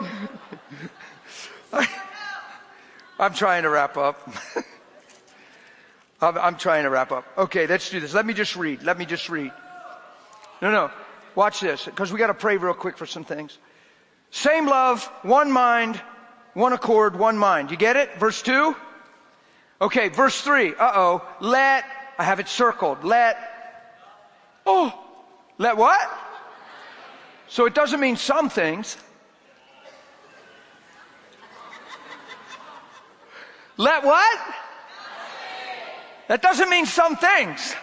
[SPEAKER 1] I'm trying to wrap up. I'm trying to wrap up. Okay, let's do this. Let me just read. No. Watch this, because we got to pray real quick for some things. Same love, one mind, one accord, one mind. You get it? Verse 2? Okay, verse 3. I have it circled. Let what? So it doesn't mean some things. Let what? That doesn't mean some things.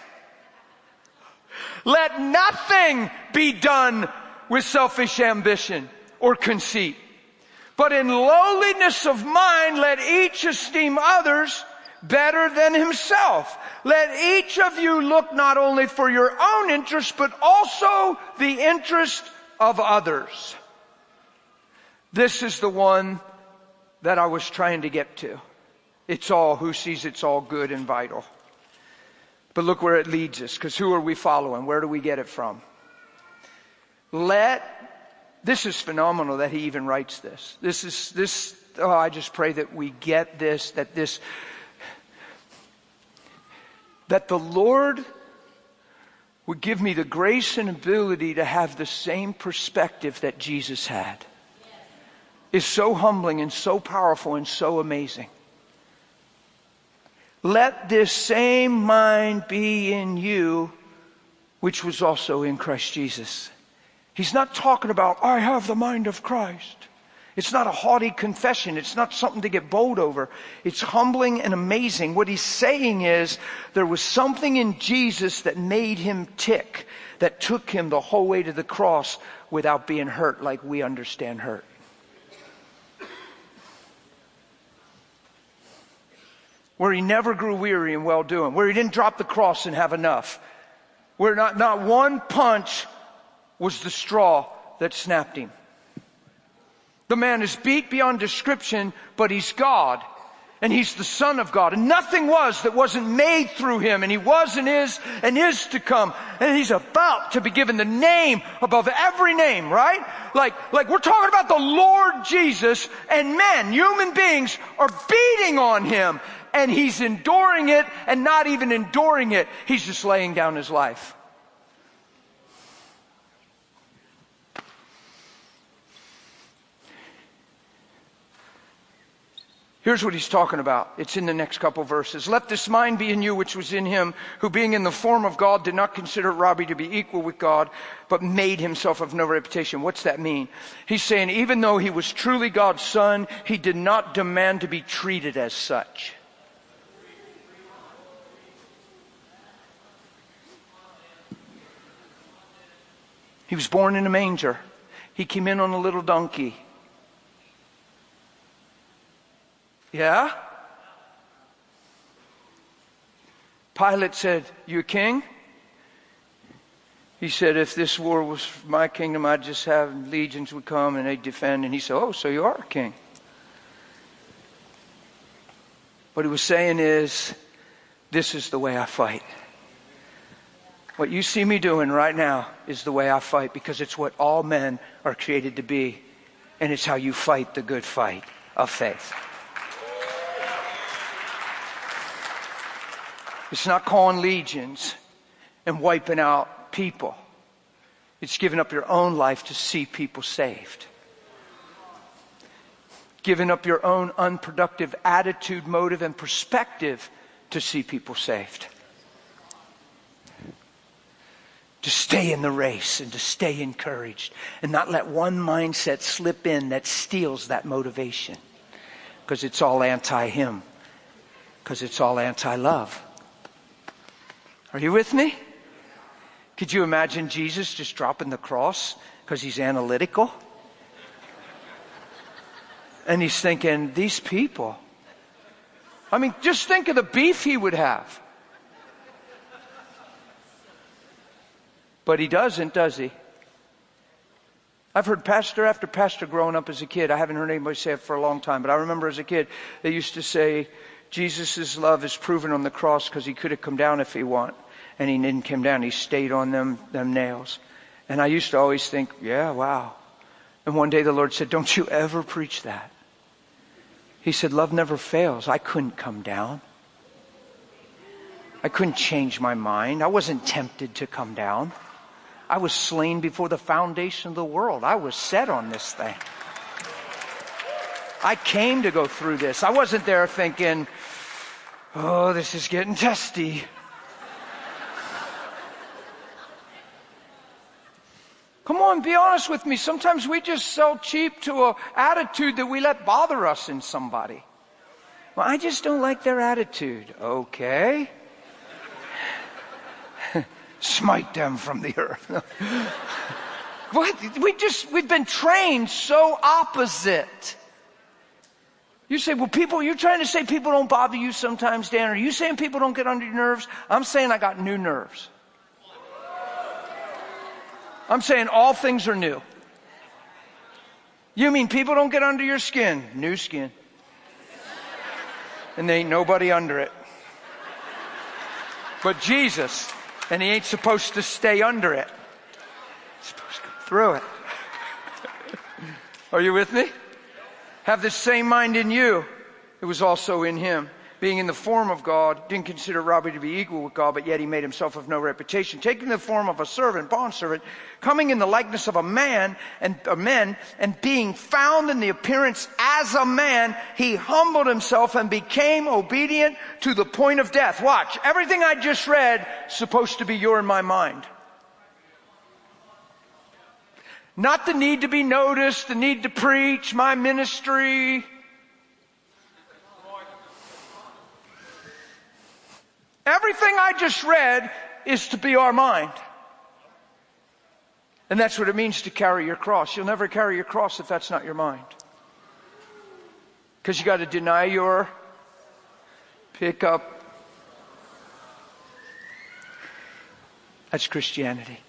[SPEAKER 1] Let nothing be done with selfish ambition or conceit, but in lowliness of mind let each esteem others better than himself. Let each of you look not only for your own interest, but also the interest of others. This is the one that I was trying to get to. It's all, who sees it's all good and vital. But look where it leads us, because who are we following? Where do we get it from? This is phenomenal that he even writes this. I just pray that we get this, that the Lord would give me the grace and ability to have the same perspective that Jesus had. Is so humbling and so powerful and so amazing. Let this same mind be in you, which was also in Christ Jesus. He's not talking about, I have the mind of Christ. It's not a haughty confession. It's not something to get bold over. It's humbling and amazing. What he's saying is, there was something in Jesus that made him tick, that took him the whole way to the cross without being hurt like we understand hurt. Where he never grew weary in well-doing. Where he didn't drop the cross and have enough. Where not one punch was the straw that snapped him. The man is beat beyond description, but he's God. And he's the Son of God. And nothing was that wasn't made through him. And he was and is to come. And he's about to be given the name above every name, right? Like we're talking about the Lord Jesus, and men, human beings, are beating on him. And he's enduring it, and not even enduring it. He's just laying down his life. Here's what he's talking about. It's in the next couple verses. Let this mind be in you which was in him, who being in the form of God did not consider robbery to be equal with God, but made himself of no reputation. What's that mean? He's saying even though he was truly God's son, he did not demand to be treated as such. He was born in a manger. He came in on a little donkey. Yeah? Pilate said, "You a king?" He said, "If this war was my kingdom, I'd just have legions would come and they'd defend." And he said, "Oh, so you are a king." What he was saying is, this is the way I fight. What you see me doing right now is the way I fight, because it's what all men are created to be. And it's how you fight the good fight of faith. It's not calling legions and wiping out people. It's giving up your own life to see people saved. Giving up your own unproductive attitude, motive, and perspective to see people saved. To stay in the race and to stay encouraged and not let one mindset slip in that steals that motivation. Because it's all anti-him. Because it's all anti-love. Are you with me? Could you imagine Jesus just dropping the cross because he's analytical? And he's thinking, these people. I mean, just think of the beef he would have. But he doesn't, does he? I've heard pastor after pastor growing up as a kid. I haven't heard anybody say it for a long time, but I remember as a kid, they used to say, Jesus' love is proven on the cross because he could have come down if he wanted. And he didn't come down. He stayed on them nails. And I used to always think, yeah, wow. And one day the Lord said, don't you ever preach that. He said, love never fails. I couldn't come down. I couldn't change my mind. I wasn't tempted to come down. I was slain before the foundation of the world. I was set on this thing. I came to go through this. I wasn't there thinking, oh, this is getting testy. Come on, be honest with me. Sometimes we just sell cheap to an attitude that we let bother us in somebody. Well, I just don't like their attitude. Okay. Smite them from the earth. What? We've been trained so opposite. You say, well, you're trying to say people don't bother you sometimes, Dan. Are you saying people don't get under your nerves? I'm saying I got new nerves. I'm saying all things are new. You mean people don't get under your skin? New skin. And there ain't nobody under it. But Jesus, and he ain't supposed to stay under it. He's supposed to go through it. Are you with me? Have the same mind in you. It was also in him. Being in the form of God, didn't consider robbery to be equal with God, but yet he made himself of no reputation. Taking the form of a servant, bondservant, coming in the likeness of a man and being found in the appearance as a man, he humbled himself and became obedient to the point of death. Watch, everything I just read is supposed to be your and my mind. Not the need to be noticed, the need to preach, my ministry. Everything I just read is to be our mind. And that's what it means to carry your cross. You'll never carry your cross if that's not your mind. Because you got to deny your pick up. That's Christianity.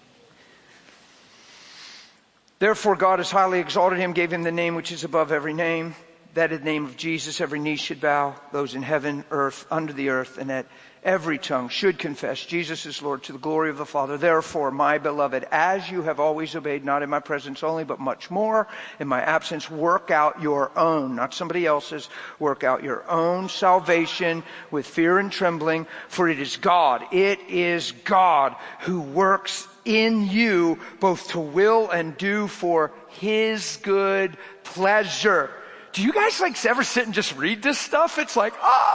[SPEAKER 1] Therefore God has highly exalted him, gave him the name which is above every name, that in the name of Jesus every knee should bow, those in heaven, earth, under the earth, and that every tongue should confess Jesus is Lord to the glory of the Father. Therefore, my beloved, as you have always obeyed, not in my presence only, but much more in my absence, work out your own, not somebody else's, work out your own salvation with fear and trembling, for it is God who works in you both to will and do for his good pleasure. Do you guys ever sit and just read this stuff? It's like,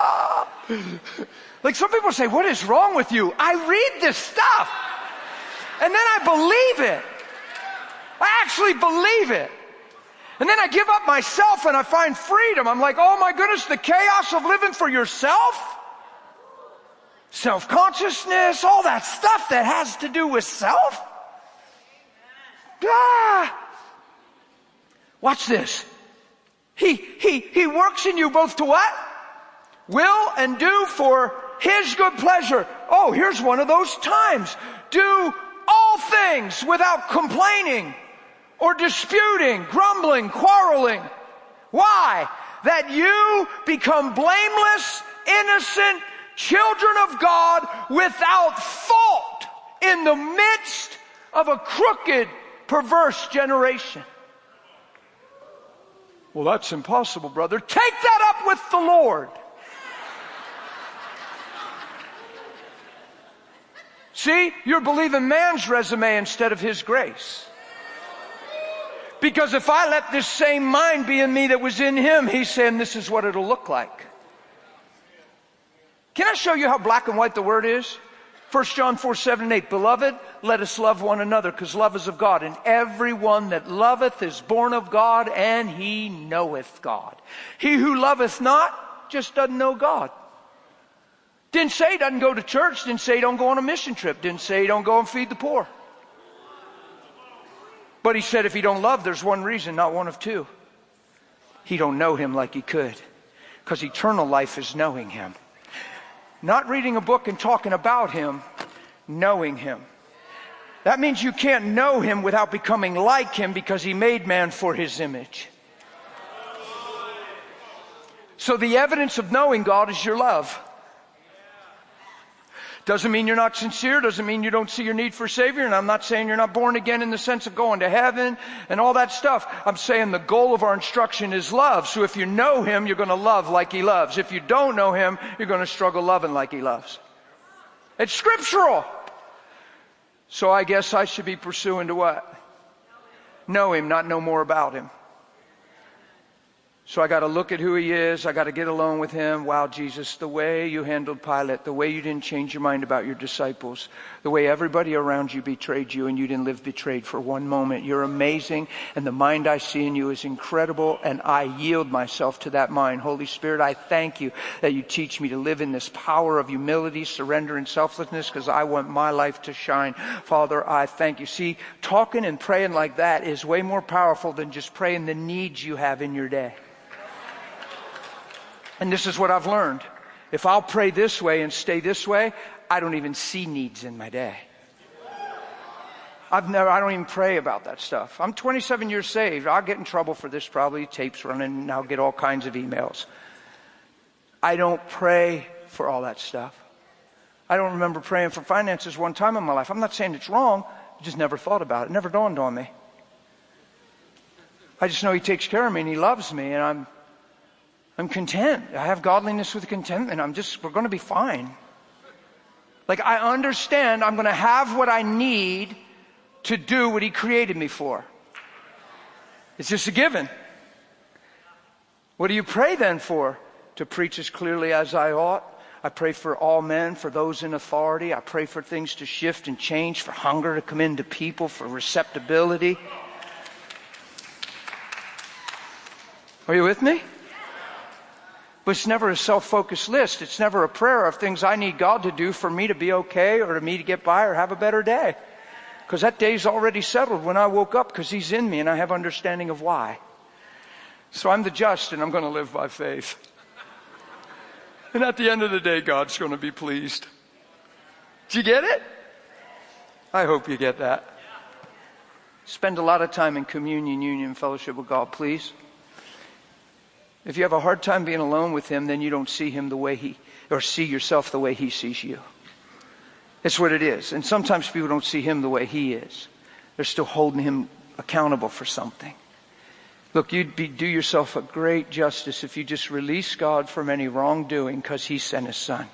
[SPEAKER 1] like some people say, what is wrong with you? I read this stuff. And then I believe it. I actually believe it. And then I give up myself and I find freedom. I'm like, oh my goodness, the chaos of living for yourself. Self-consciousness, all that stuff that has to do with self. Watch this. He works in you both to what? Will and do for His good pleasure. Oh, here's one of those times. Do all things without complaining or disputing, grumbling, quarreling. Why? That you become blameless, innocent children of God without fault in the midst of a crooked, perverse generation. Well, that's impossible, brother. Take that up with the Lord. See, you're believing man's resume instead of His grace. Because if I let this same mind be in me that was in Him, He's saying this is what it'll look like. Can I show you how black and white the Word is? 1 John 4:7-8, Beloved, let us love one another, because love is of God. And everyone that loveth is born of God, and he knoweth God. He who loveth not just doesn't know God. Didn't say he doesn't go to church. Didn't say he don't go on a mission trip. Didn't say he don't go and feed the poor. But he said if he don't love, there's one reason, not one of two. He don't know Him like he could. Because eternal life is knowing Him. Not reading a book and talking about Him, knowing Him. That means you can't know Him without becoming like Him, because He made man for His image. So the evidence of knowing God is your love. Doesn't mean you're not sincere. Doesn't mean you don't see your need for a Savior. And I'm not saying you're not born again in the sense of going to heaven and all that stuff. I'm saying the goal of our instruction is love. So if you know Him, you're going to love like He loves. If you don't know Him, you're going to struggle loving like He loves. It's scriptural. So I guess I should be pursuing to what? Know Him, not know more about Him. So I got to look at who He is. I got to get alone with Him. Wow, Jesus, the way you handled Pilate, the way you didn't change your mind about your disciples, the way everybody around you betrayed you and you didn't live betrayed for one moment. You're amazing, and the mind I see in you is incredible, and I yield myself to that mind. Holy Spirit, I thank You that You teach me to live in this power of humility, surrender, and selflessness, because I want my life to shine. Father, I thank You. See, talking and praying like that is way more powerful than just praying the needs you have in your day. And this is what I've learned. If I'll pray this way and stay this way, I don't even see needs in my day. I don't even pray about that stuff. I'm 27 years saved. I'll get in trouble for this probably. Tapes running and I'll get all kinds of emails. I don't pray for all that stuff. I don't remember praying for finances one time in my life. I'm not saying it's wrong. I just never thought about it. It never dawned on me. I just know He takes care of me and He loves me, and I'm content. I have godliness with contentment. We're going to be fine. Like, I understand I'm going to have what I need to do what He created me for. It's just a given. What do you pray then for? To preach as clearly as I ought. I pray for all men, for those in authority. I pray for things to shift and change, for hunger to come into people, for receptibility. Are you with me? But it's never a self-focused list. It's never a prayer of things I need God to do for me to be okay, or to me to get by or have a better day. Because that day's already settled when I woke up, because He's in me and I have understanding of why. So I'm the just, and I'm going to live by faith. And at the end of the day, God's going to be pleased. Did you get it? I hope you get that. Spend a lot of time in communion, union, fellowship with God, please. If you have a hard time being alone with Him, then you don't see Him the way see yourself the way He sees you. It's what it is. And sometimes people don't see Him the way He is. They're still holding Him accountable for something. Look, you'd do yourself a great justice if you just release God from any wrongdoing, because He sent His Son.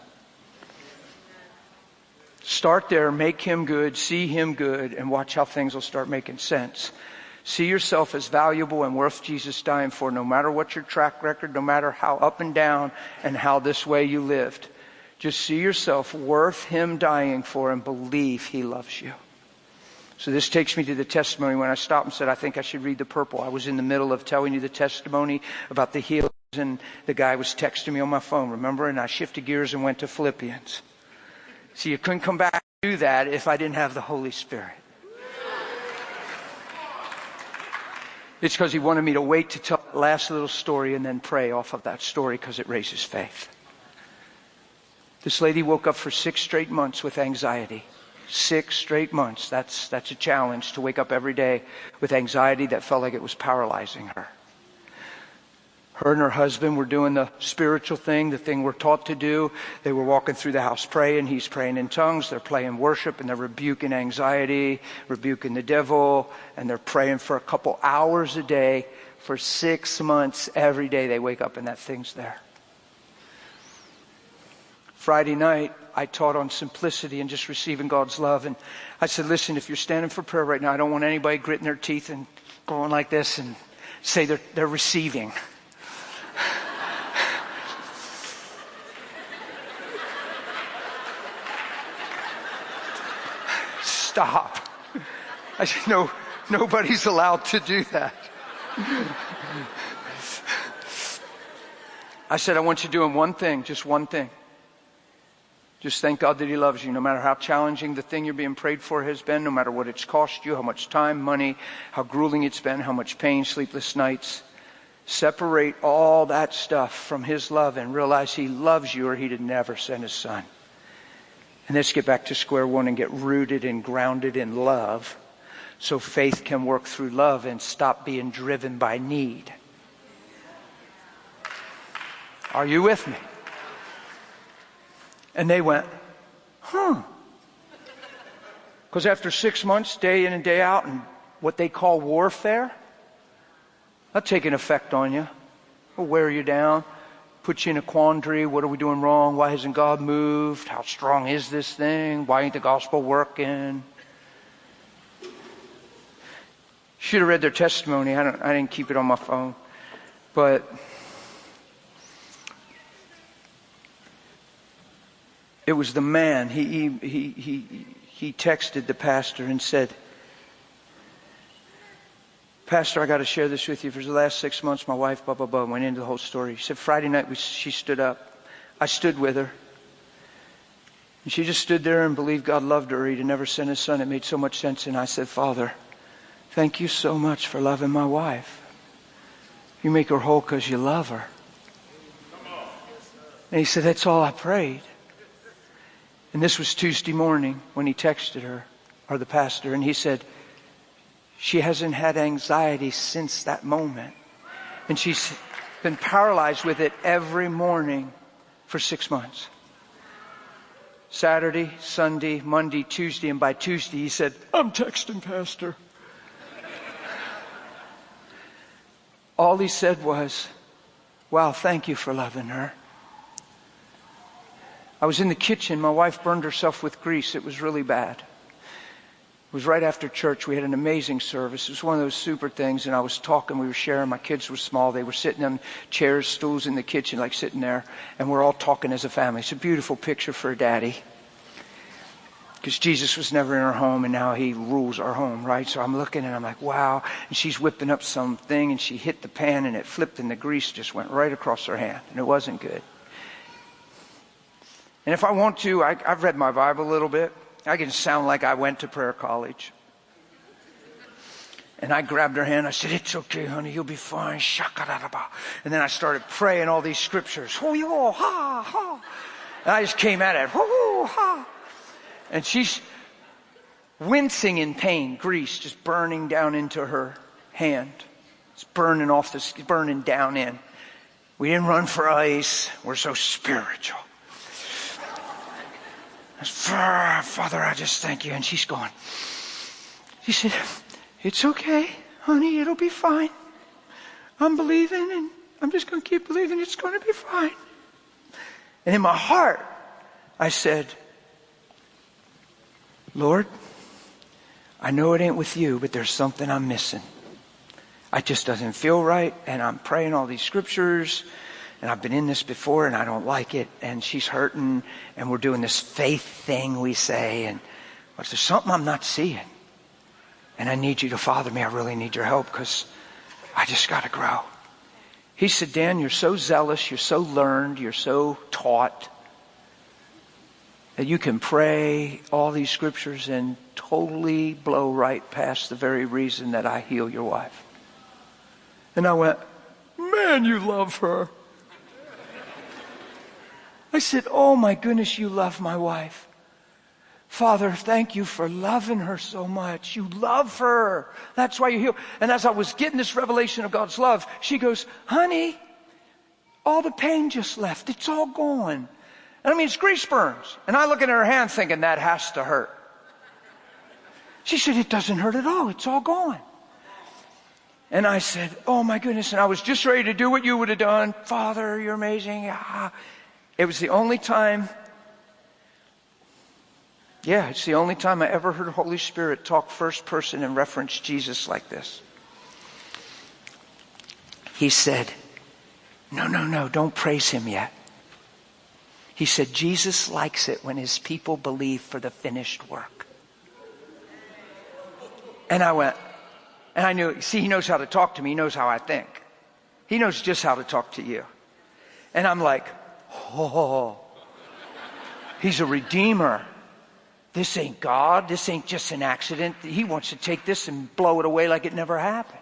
[SPEAKER 1] Start there, make Him good, see Him good, and watch how things will start making sense. See yourself as valuable and worth Jesus dying for, no matter what your track record, no matter how up and down and how this way you lived. Just see yourself worth Him dying for, and believe He loves you. So this takes me to the testimony when I stopped and said, I think I should read the purple. I was in the middle of telling you the testimony about the healings, and the guy was texting me on my phone, remember? And I shifted gears and went to Philippians. See, you couldn't come back and do that if I didn't have the Holy Spirit. It's because he wanted me to wait to tell the last little story and then pray off of that story because it raises faith. This lady woke up for 6 straight months with anxiety. 6 straight months. That's a challenge, to wake up every day with anxiety that felt like it was paralyzing her. Her and her husband were doing the spiritual thing, the thing we're taught to do. They were walking through the house praying. He's praying in tongues. They're playing worship, and they're rebuking anxiety, rebuking the devil, and they're praying for a couple hours a day for 6 months. Every day they wake up and that thing's there. Friday night, I taught on simplicity and just receiving God's love. And I said, listen, if you're standing for prayer right now, I don't want anybody gritting their teeth and going like this and say they're receiving. Stop. I said, no, nobody's allowed to do that. I said, I want you doing one thing, just one thing. Just thank God that He loves you, no matter how challenging the thing you're being prayed for has been, no matter what it's cost you, how much time, money, how grueling it's been, how much pain, sleepless nights. Separate all that stuff from His love and realize He loves you, or He'd never send His Son. And let's get back to square one and get rooted and grounded in love, so faith can work through love and stop being driven by need. Are you with me? And they went, Because after 6 months, day in and day out, and what they call warfare, that'll take an effect on you. It'll wear you down, put you in a quandary. What are we doing wrong? Why hasn't God moved? How strong is this thing? Why ain't the gospel working? Should have read their testimony. I didn't keep it on my phone. But it was the man. He texted the pastor and said, Pastor, I got to share this with you. For the last 6 months, my wife, blah, blah, blah, went into the whole story. He said, Friday night, she stood up. I stood with her. And she just stood there and believed God loved her. He'd never sent His Son. It made so much sense. And I said, Father, thank you so much for loving my wife. You make her whole because you love her. And he said, that's all I prayed. And this was Tuesday morning when he texted her, or the pastor, and he said, she hasn't had anxiety since that moment. And she's been paralyzed with it every morning for 6 months. Saturday, Sunday, Monday, Tuesday, and by Tuesday he said, I'm texting Pastor. All he said was, wow, thank you for loving her. I was in the kitchen. My wife burned herself with grease. It was really bad. It was right after church. We had an amazing service. It was one of those super things. And I was talking. We were sharing. My kids were small. They were sitting on chairs, stools in the kitchen, like sitting there. And we're all talking as a family. It's a beautiful picture for a daddy. Because Jesus was never in our home, and now He rules our home, right? So I'm looking, and I'm like, wow. And she's whipping up something, and she hit the pan, and it flipped, and the grease just went right across her hand. And it wasn't good. And if I want to, I've read my Bible a little bit. I can sound like I went to prayer college. And I grabbed her hand. I said, it's okay, honey. You'll be fine. And then I started praying all these scriptures. And I just came at it. And she's wincing in pain. Grease just burning down into her hand. It's burning down in. We didn't run for ice. We're so spiritual. Father, I just thank you. And she's going. She said, it's okay, honey. It'll be fine. I'm believing, and I'm just going to keep believing it's going to be fine. And in my heart, I said, Lord, I know it ain't with you, but there's something I'm missing. It just doesn't feel right, and I'm praying all these scriptures, and I've been in this before, and I don't like it, and she's hurting, and we're doing this faith thing we say, and but there's something I'm not seeing. And I need you to father me. I really need your help, because I just got to grow. He said, Dan, you're so zealous, you're so learned, you're so taught, that you can pray all these scriptures and totally blow right past the very reason that I heal your wife. And I went, man, you love her. I said, oh my goodness, you love my wife. Father, thank you for loving her so much. You love her. That's why you heal. And as I was getting this revelation of God's love, she goes, honey, all the pain just left. It's all gone. And I mean, it's grease burns. And I look at her hand thinking, that has to hurt. She said, it doesn't hurt at all. It's all gone. And I said, oh my goodness. And I was just ready to do what you would have done. Father, you're amazing. Ah. It was the only time, it's the only time I ever heard the Holy Spirit talk first person and reference Jesus like this. He said, no, don't praise him yet. He said, Jesus likes it when his people believe for the finished work. And I went, and I knew, see, he knows how to talk to me. He knows how I think. He knows just how to talk to you. And I'm like, oh, he's a redeemer. This ain't God. This ain't just an accident. He wants to take this and blow it away like it never happened.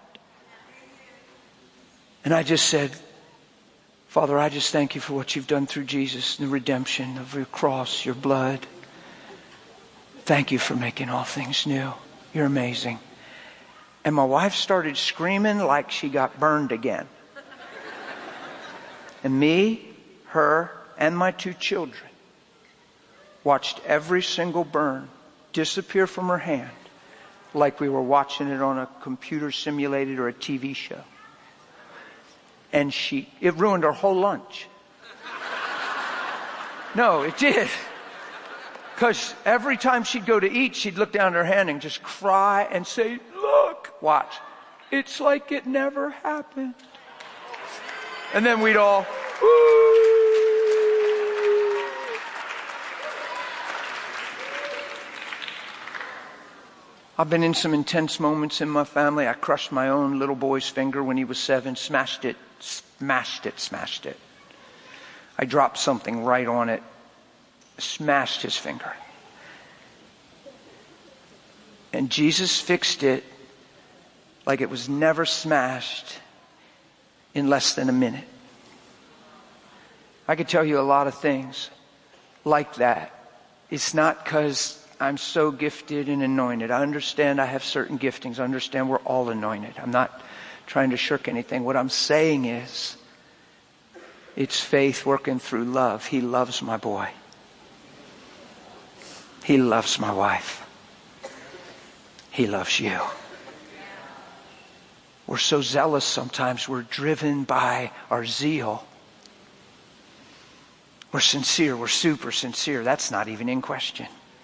[SPEAKER 1] And I just said, Father, I just thank you for what you've done through Jesus, the redemption of your cross, your blood. Thank you for making all things new. You're amazing. And my wife started screaming like she got burned again. And me, her, and my 2 children watched every single burn disappear from her hand like we were watching it on a computer simulated or a TV show. And it ruined her whole lunch. No, it did. Because every time she'd go to eat, she'd look down at her hand and just cry and say, look, watch. It's like it never happened. And then we'd all, woo. I've been in some intense moments in my family. I crushed my own little boy's finger when he was 7, smashed it. I dropped something right on it, smashed his finger. And Jesus fixed it like it was never smashed in less than a minute. I could tell you a lot of things like that. It's not because I'm so gifted and anointed. I understand I have certain giftings. I understand we're all anointed. I'm not trying to shirk anything. What I'm saying is, it's faith working through love. He loves my boy. He loves my wife. He loves you. We're so zealous sometimes. We're driven by our zeal. We're sincere. We're super sincere. That's not even in question.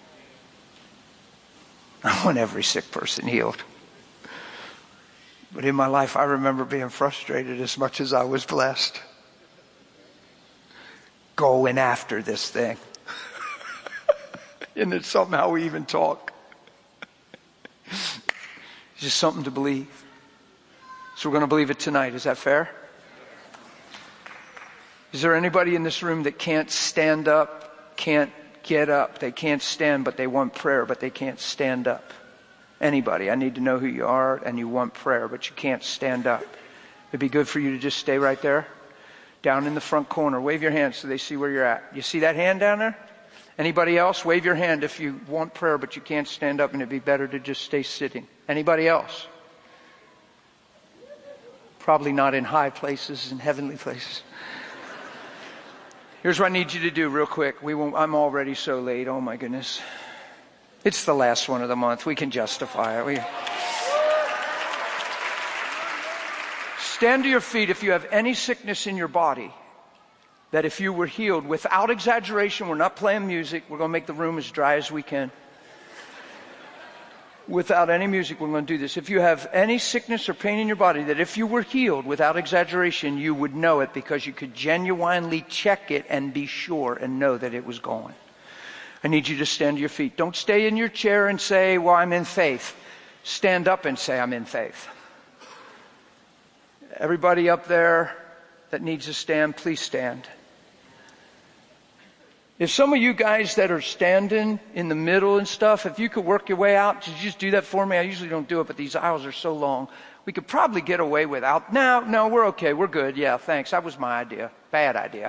[SPEAKER 1] I want every sick person healed. But in my life, I remember being frustrated as much as I was blessed. Going after this thing. And it's somehow we even talk. It's just something to believe. So we're going to believe it tonight. Is that fair? Is there anybody in this room that can't stand up, can't get up? They can't stand, but they want prayer, but they can't stand up. Anybody? I need to know who you are, and you want prayer, but you can't stand up. It'd be good for you to just stay right there, down in the front corner. Wave your hand so they see where you're at. You see that hand down there? Anybody else? Wave your hand if you want prayer, but you can't stand up, and it'd be better to just stay sitting. Anybody else? Probably not in high places and heavenly places. Here's what I need you to do real quick. I'm already so late. Oh my goodness. It's the last one of the month. We can justify it. Stand to your feet if you have any sickness in your body. That if you were healed, without exaggeration, we're not playing music. We're going to make the room as dry as we can. Without any music, we're going to do this. If you have any sickness or pain in your body, that if you were healed, without exaggeration, you would know it because you could genuinely check it and be sure and know that it was gone. I need you to stand to your feet. Don't stay in your chair and say, well, I'm in faith. Stand up and say, I'm in faith. Everybody up there that needs to stand, please stand. If some of you guys that are standing in the middle and stuff, if you could work your way out, could you just do that for me? I usually don't do it, but these aisles are so long. We could probably get away without. No, we're okay. We're good. Yeah, thanks. That was my idea. Bad idea.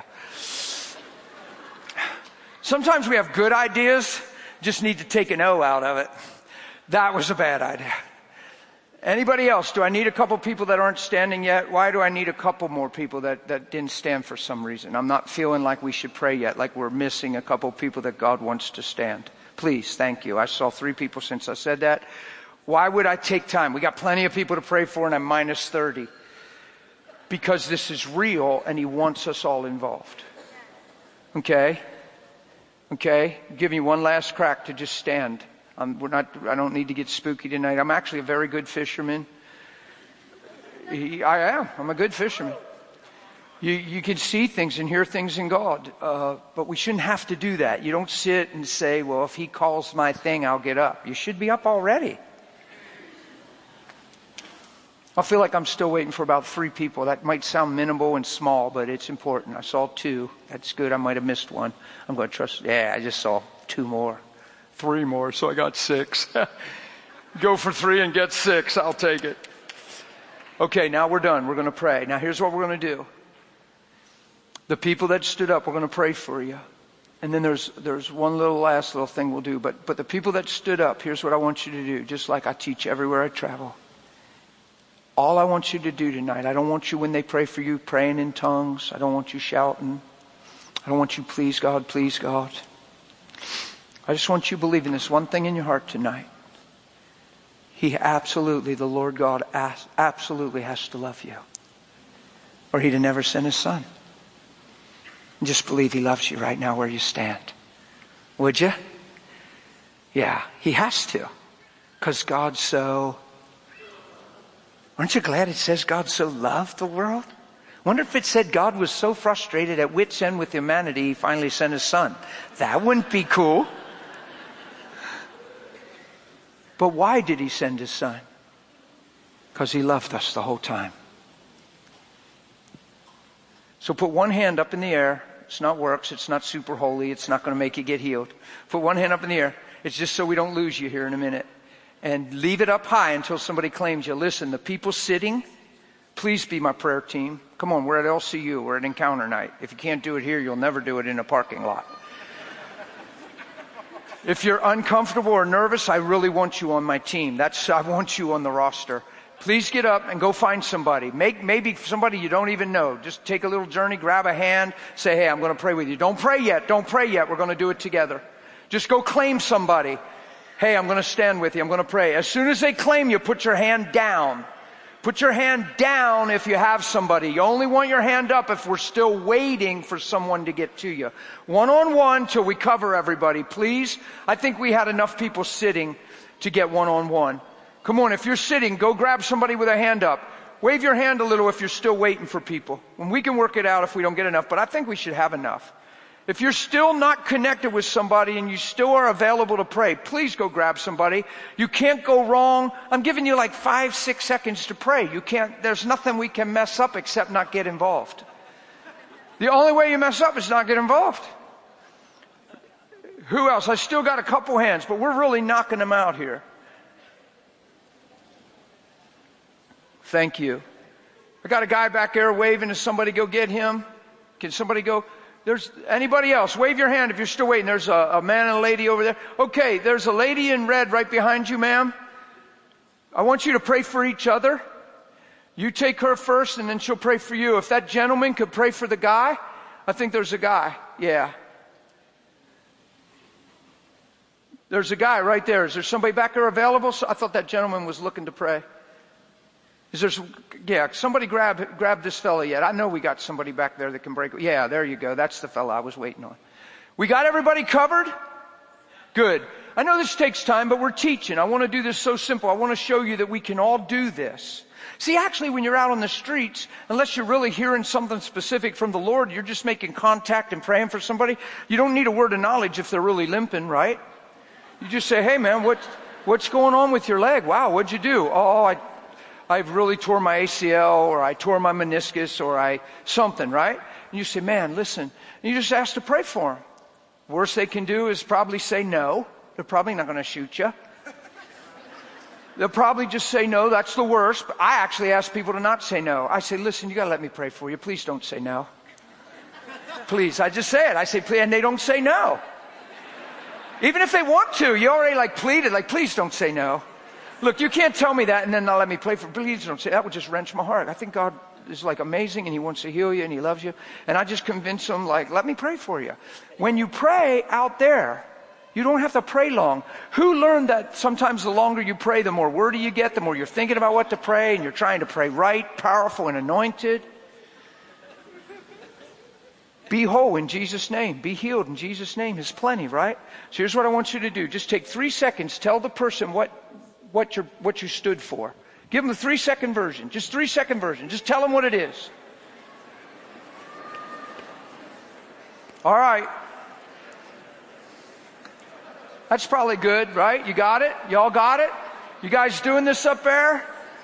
[SPEAKER 1] Sometimes we have good ideas, just need to take an O out of it. That was a bad idea. Anybody else? Do I need a couple people that aren't standing yet? Why do I need a couple more people that didn't stand for some reason? I'm not feeling like we should pray yet, like we're missing a couple people that God wants to stand. Please, thank you. I saw 3 people since I said that. Why would I take time? We got plenty of people to pray for, and I'm minus 30. Because this is real, and He wants us all involved. Okay? Give me one last crack to just stand. I don't need to get spooky tonight. I'm actually a very good fisherman. I am. I'm a good fisherman. You can see things and hear things in God. But we shouldn't have to do that. You don't sit and say, well, if He calls my thing, I'll get up. You should be up already. I feel like I'm still waiting for about 3 people. That might sound minimal and small, but it's important. I saw 2. That's good. I might have missed one. I'm going to trust. Yeah, I just saw 2 more. 3 more, so I got 6. Go for 3 and get 6. I'll take it. Okay, now we're done. We're going to pray. Now here's what we're going to do. The people that stood up, we're going to pray for you. And then there's one last little thing we'll do. But the people that stood up, here's what I want you to do. Just like I teach everywhere I travel. All I want you to do tonight, I don't want you when they pray for you praying in tongues. I don't want you shouting. I don't want you, please God, please God. I just want you believing this one thing in your heart tonight. The Lord God absolutely has to love you. Or He'd have never sent His Son. And just believe He loves you right now where you stand. Would you? Yeah, He has to. Because God so... Aren't you glad it says God so loved the world? Wonder if it said God was so frustrated at wit's end with humanity, He finally sent His Son. That wouldn't be cool. But why did He send His Son? Because He loved us the whole time. So put one hand up in the air. It's not works. It's not super holy. It's not going to make you get healed. Put one hand up in the air. It's just so we don't lose you here in a minute. And leave it up high until somebody claims you. Listen, the people sitting, please be my prayer team. Come on, we're at LCU. We're at Encounter Night. If you can't do it here, you'll never do it in a parking lot. If you're uncomfortable or nervous, I really want you on my team. I want you on the roster. Please get up and go find somebody. Maybe somebody you don't even know. Just take a little journey, grab a hand, say, hey, I'm going to pray with you. Don't pray yet. We're going to do it together. Just go claim somebody. Hey, I'm going to stand with you. I'm going to pray. As soon as they claim you, put your hand down. Put your hand down if you have somebody. You only want your hand up if we're still waiting for someone to get to you. One-on-one till we cover everybody, please. I think we had enough people sitting to get one-on-one. Come on, if you're sitting, go grab somebody with a hand up. Wave your hand a little if you're still waiting for people. And we can work it out if we don't get enough, but I think we should have enough. If you're still not connected with somebody and you still are available to pray, please go grab somebody. You can't go wrong. I'm giving you like 5-6 seconds to pray. There's nothing we can mess up except not get involved. The only way you mess up is not get involved. Who else? I still got a couple hands, but we're really knocking them out here. Thank you. I got a guy back there waving. Does somebody go get him? Can somebody go? There's anybody else? Wave your hand if you're still waiting. There's a man and a lady over there. Okay, there's a lady in red right behind you, ma'am. I want you to pray for each other. You take her first and then she'll pray for you. If that gentleman could pray for the guy, I think there's a guy. Yeah. There's a guy right there. Is there somebody back there available? I thought that gentleman was looking to pray. Somebody grab this fella yet. I know we got somebody back there that can break. Yeah, there you go. That's the fella I was waiting on. We got everybody covered? Good. I know this takes time, but we're teaching. I want to do this so simple. I want to show you that we can all do this. See, actually, when you're out on the streets, unless you're really hearing something specific from the Lord, you're just making contact and praying for somebody. You don't need a word of knowledge if they're really limping, right? You just say, hey, man, what's going on with your leg? Wow, what'd you do? Oh, I've really tore my ACL, or I tore my meniscus, or something, right? And you say, man, listen. And you just ask to pray for him. Worst they can do is probably say no. They're probably not going to shoot you. They'll probably just say no. That's the worst. But I actually ask people to not say no. I say, listen, you got to let me pray for you. Please don't say no. Please. I just say it. I say, please. And they don't say no. Even if they want to, you already pleaded, please don't say no. Look, you can't tell me that and then not let me pray for, please don't say, that would just wrench my heart. I think God is amazing and He wants to heal you and He loves you. And I just convince them let me pray for you. When you pray out there, you don't have to pray long. Who learned that sometimes the longer you pray, the more wordy you get, the more you're thinking about what to pray and you're trying to pray right, powerful, and anointed? Be whole in Jesus' name. Be healed in Jesus' name is plenty, right? So here's what I want you to do. Just take 3 seconds. Tell the person what you stood for. Give them the 3-second version. Just 3-second version. Just tell them what it is. All right. That's probably good, right? You got it? Y'all got it? You guys doing this up there?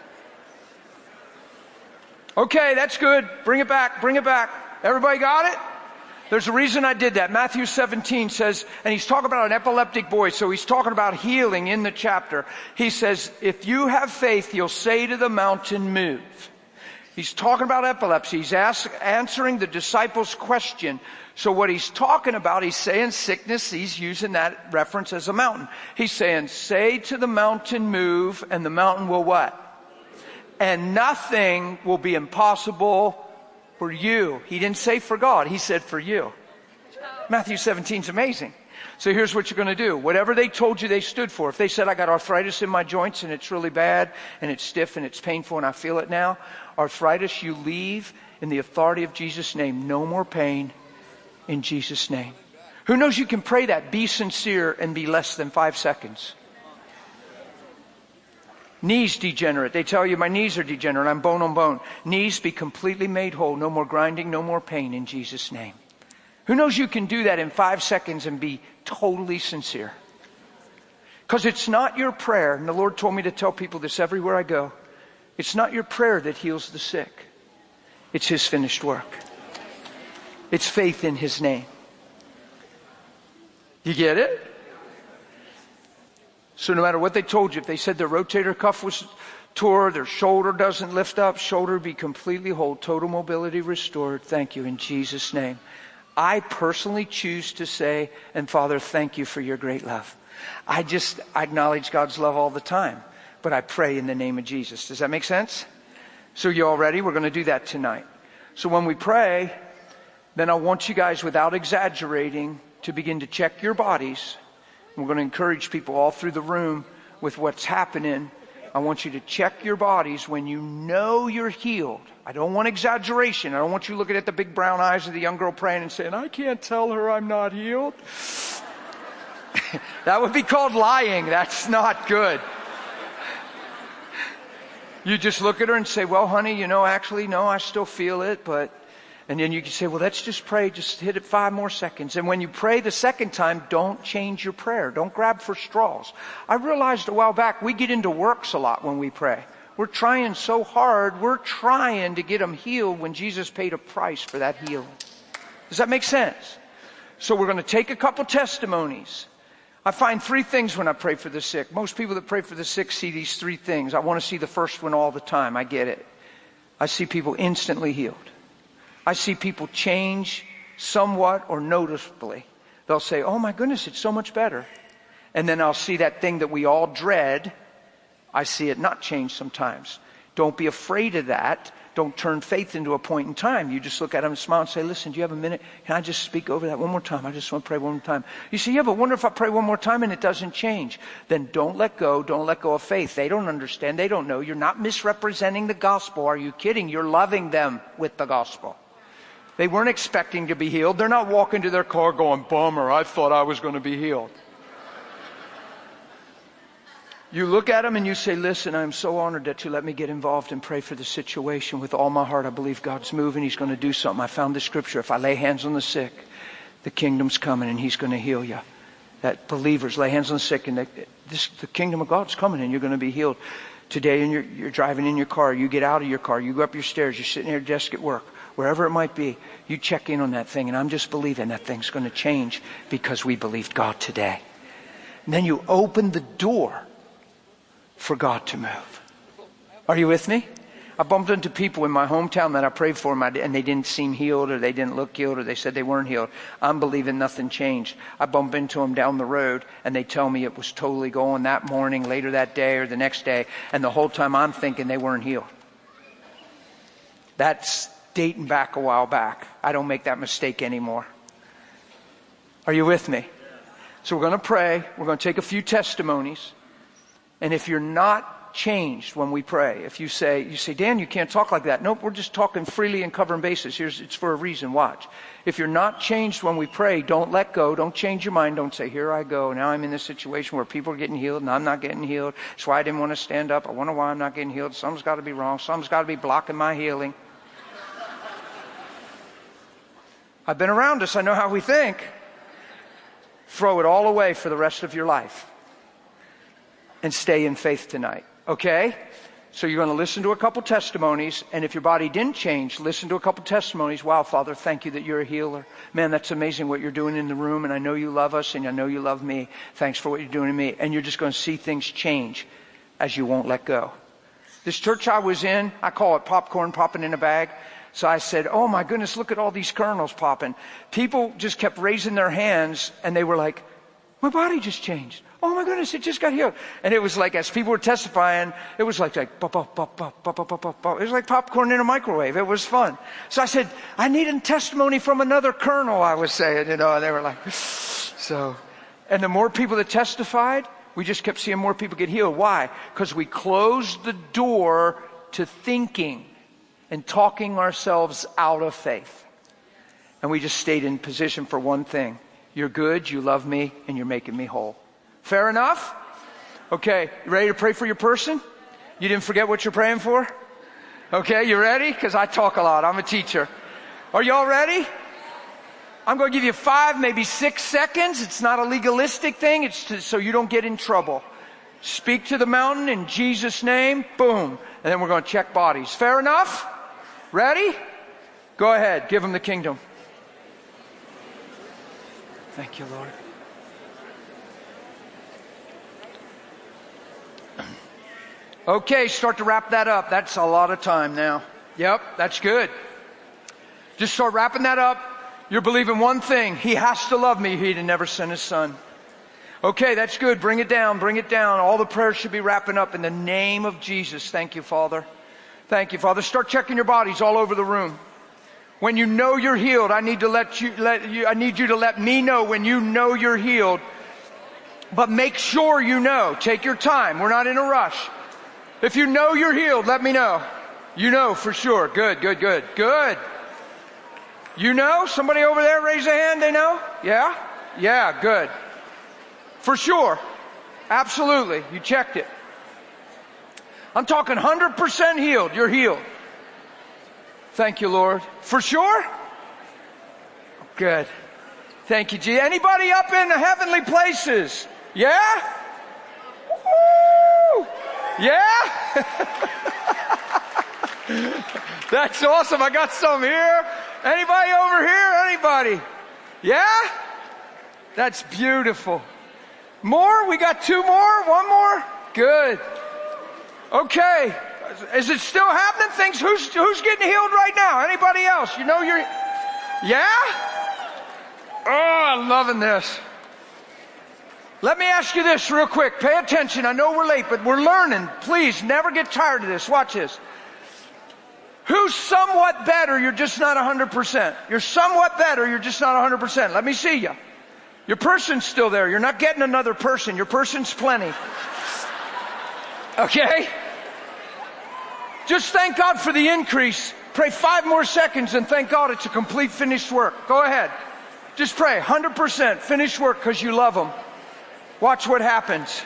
[SPEAKER 1] Okay, that's good. Bring it back. Bring it back. Everybody got it? There's a reason I did that. Matthew 17 says, and he's talking about an epileptic boy, so he's talking about healing in the chapter. He says, if you have faith, you'll say to the mountain, move. He's talking about epilepsy. He's answering the disciples' question. So what he's talking about, he's saying sickness. He's using that reference as a mountain. He's saying, say to the mountain, move, and the mountain will what? And nothing will be impossible for you. He didn't say for God. He said for you. Matthew 17 is amazing. So here's what you're going to do. Whatever they told you they stood for. If they said, I got arthritis in my joints and it's really bad and it's stiff and it's painful and I feel it now. Arthritis, you leave in the authority of Jesus' name. No more pain in Jesus' name. Who knows you can pray that? Be sincere and be less than 5 seconds. Knees degenerate. They tell you my knees are degenerate. I'm bone on bone. Knees be completely made whole. No more grinding, no more pain in Jesus' name. Who knows you can do that in 5 seconds and be totally sincere? Because it's not your prayer, and the Lord told me to tell people this everywhere I go. It's not your prayer that heals the sick. It's His finished work. It's faith in His name. You get it? So no matter what they told you, if they said their rotator cuff was tore, their shoulder doesn't lift up, shoulder be completely whole, total mobility restored, thank you in Jesus' name. I personally choose to say, and Father, thank you for your great love. I acknowledge God's love all the time, but I pray in the name of Jesus. Does that make sense? So you all ready? We're going to do that tonight. So when we pray, then I want you guys, without exaggerating, to begin to check your bodies. We're going to encourage people all through the room with what's happening. I want you to check your bodies when you know you're healed. I don't want exaggeration. I don't want you looking at the big brown eyes of the young girl praying and saying, I can't tell her I'm not healed. That would be called lying. That's not good. You just look at her and say, well, honey, actually, no, I still feel it, but... And then you can say, well, let's just pray. Just hit it 5 more seconds. And when you pray the second time, don't change your prayer. Don't grab for straws. I realized a while back, we get into works a lot when we pray. We're trying so hard. We're trying to get them healed when Jesus paid a price for that healing. Does that make sense? So we're going to take a couple testimonies. I find 3 things when I pray for the sick. Most people that pray for the sick see these 3 things. I want to see the first one all the time. I get it. I see people instantly healed. I see people change somewhat or noticeably. They'll say, oh my goodness, it's so much better. And then I'll see that thing that we all dread. I see it not change sometimes. Don't be afraid of that. Don't turn faith into a point in time. You just look at them and smile and say, listen, do you have a minute? Can I just speak over that one more time? I just want to pray one more time. You say, yeah, but wonder if I pray one more time and it doesn't change. Then don't let go. Don't let go of faith. They don't understand. They don't know. You're not misrepresenting the gospel. Are you kidding? You're loving them with the gospel. They weren't expecting to be healed. They're not walking to their car going, bummer, I thought I was going to be healed. You look at them and you say, listen, I'm so honored that you let me get involved and pray for the situation. With all my heart, I believe God's moving. He's going to do something. I found the scripture. If I lay hands on the sick, the kingdom's coming and He's going to heal you. That believers lay hands on the sick and the kingdom of God's coming and you're going to be healed. Today, and you're driving in your car. You get out of your car. You go up your stairs. You're sitting at your desk at work. wherever it might be, you check in on that thing, and I'm just believing that thing's going to change because we believed God today. And then you open the door for God to move. Are you with me? I bumped into people in my hometown that I prayed for, and they didn't seem healed, or they didn't look healed, or they said they weren't healed. I'm believing nothing changed. I bump into them down the road, and they tell me it was totally going that morning, later that day, or the next day, and the whole time I'm thinking they weren't healed. That's dating back a while back. I don't make that mistake anymore. Are you with me? So we're going to pray. We're going to take a few testimonies. And if you're not changed when we pray, if you say, Dan, you can't talk like that. Nope, we're just talking freely and covering bases. It's for a reason. Watch. If you're not changed when we pray, don't let go. Don't change your mind. Don't say, here I go. Now I'm in this situation where people are getting healed and I'm not getting healed. That's why I didn't want to stand up. I wonder why I'm not getting healed. Something's got to be wrong. Something's got to be blocking my healing. I've been around us. I know how we think. Throw it all away for the rest of your life and stay in faith tonight. Okay? So you're going to listen to a couple testimonies, and if your body didn't change, listen to a couple testimonies. Wow, Father, thank you that you're a healer. Man, that's amazing what you're doing in the room, and I know you love us, and I know you love me. Thanks for what you're doing to me. And you're just going to see things change as you won't let go. This church I was in, I call it popcorn popping in a bag. So I said, oh my goodness, look at all these kernels popping. People just kept raising their hands, and they were like, my body just changed. Oh my goodness, it just got healed. And it was like, as people were testifying, it was like pop, pop, pop, pop, pop, pop, pop, pop. It was like popcorn in a microwave. It was fun. So I said, I need a testimony from another kernel, I was saying, and they were like, so. And the more people that testified, we just kept seeing more people get healed. Why? Because we closed the door to thinking and talking ourselves out of faith. And we just stayed in position for one thing. You're good, you love me, and you're making me whole. Fair enough? Okay, you ready to pray for your person? You didn't forget what you're praying for? Okay, you ready? Because I talk a lot. I'm a teacher. Are you all ready? I'm going to give you 5, maybe 6 seconds. It's not a legalistic thing. It's so you don't get in trouble. Speak to the mountain in Jesus' name. Boom. And then we're going to check bodies. Fair enough? Ready? Go ahead. Give them the kingdom. Thank you, Lord. Okay, start to wrap that up. That's a lot of time now. Yep, that's good. Just start wrapping that up. You're believing one thing. He has to love me. He'd never sent his son. Okay, that's good. Bring it down. Bring it down. All the prayers should be wrapping up in the name of Jesus. Thank you, Father. Thank you, Father. Start checking your bodies all over the room. When you know you're healed, I need you to let me know when you know you're healed. But make sure you know. Take your time. We're not in a rush. If you know you're healed, let me know. You know for sure. Good, good, good. Good. You know? Somebody over there raise a hand, they know? Yeah? Yeah, good. For sure. Absolutely. You checked it. I'm talking 100% healed. You're healed. Thank you, Lord. For sure? Good. Thank you, G. Anybody up in the heavenly places? Yeah? Woo! Yeah? That's awesome. I got some here. Anybody over here? Anybody? Yeah? That's beautiful. More? We got 2 more? 1 more? Good. Okay. Is it still happening? Things, who's getting healed right now? Anybody else? You know you're, yeah? Oh, I'm loving this. Let me ask you this real quick. Pay attention. I know we're late, but we're learning. Please never get tired of this. Watch this. Who's somewhat better? You're just not 100%. You're somewhat better. You're just not 100%. Let me see you. Your person's still there. You're not getting another person. Your person's plenty. Okay? Just thank God for the increase. Pray 5 more seconds and thank God it's a complete finished work. Go ahead. Just pray 100% finished work because you love Him. Watch what happens.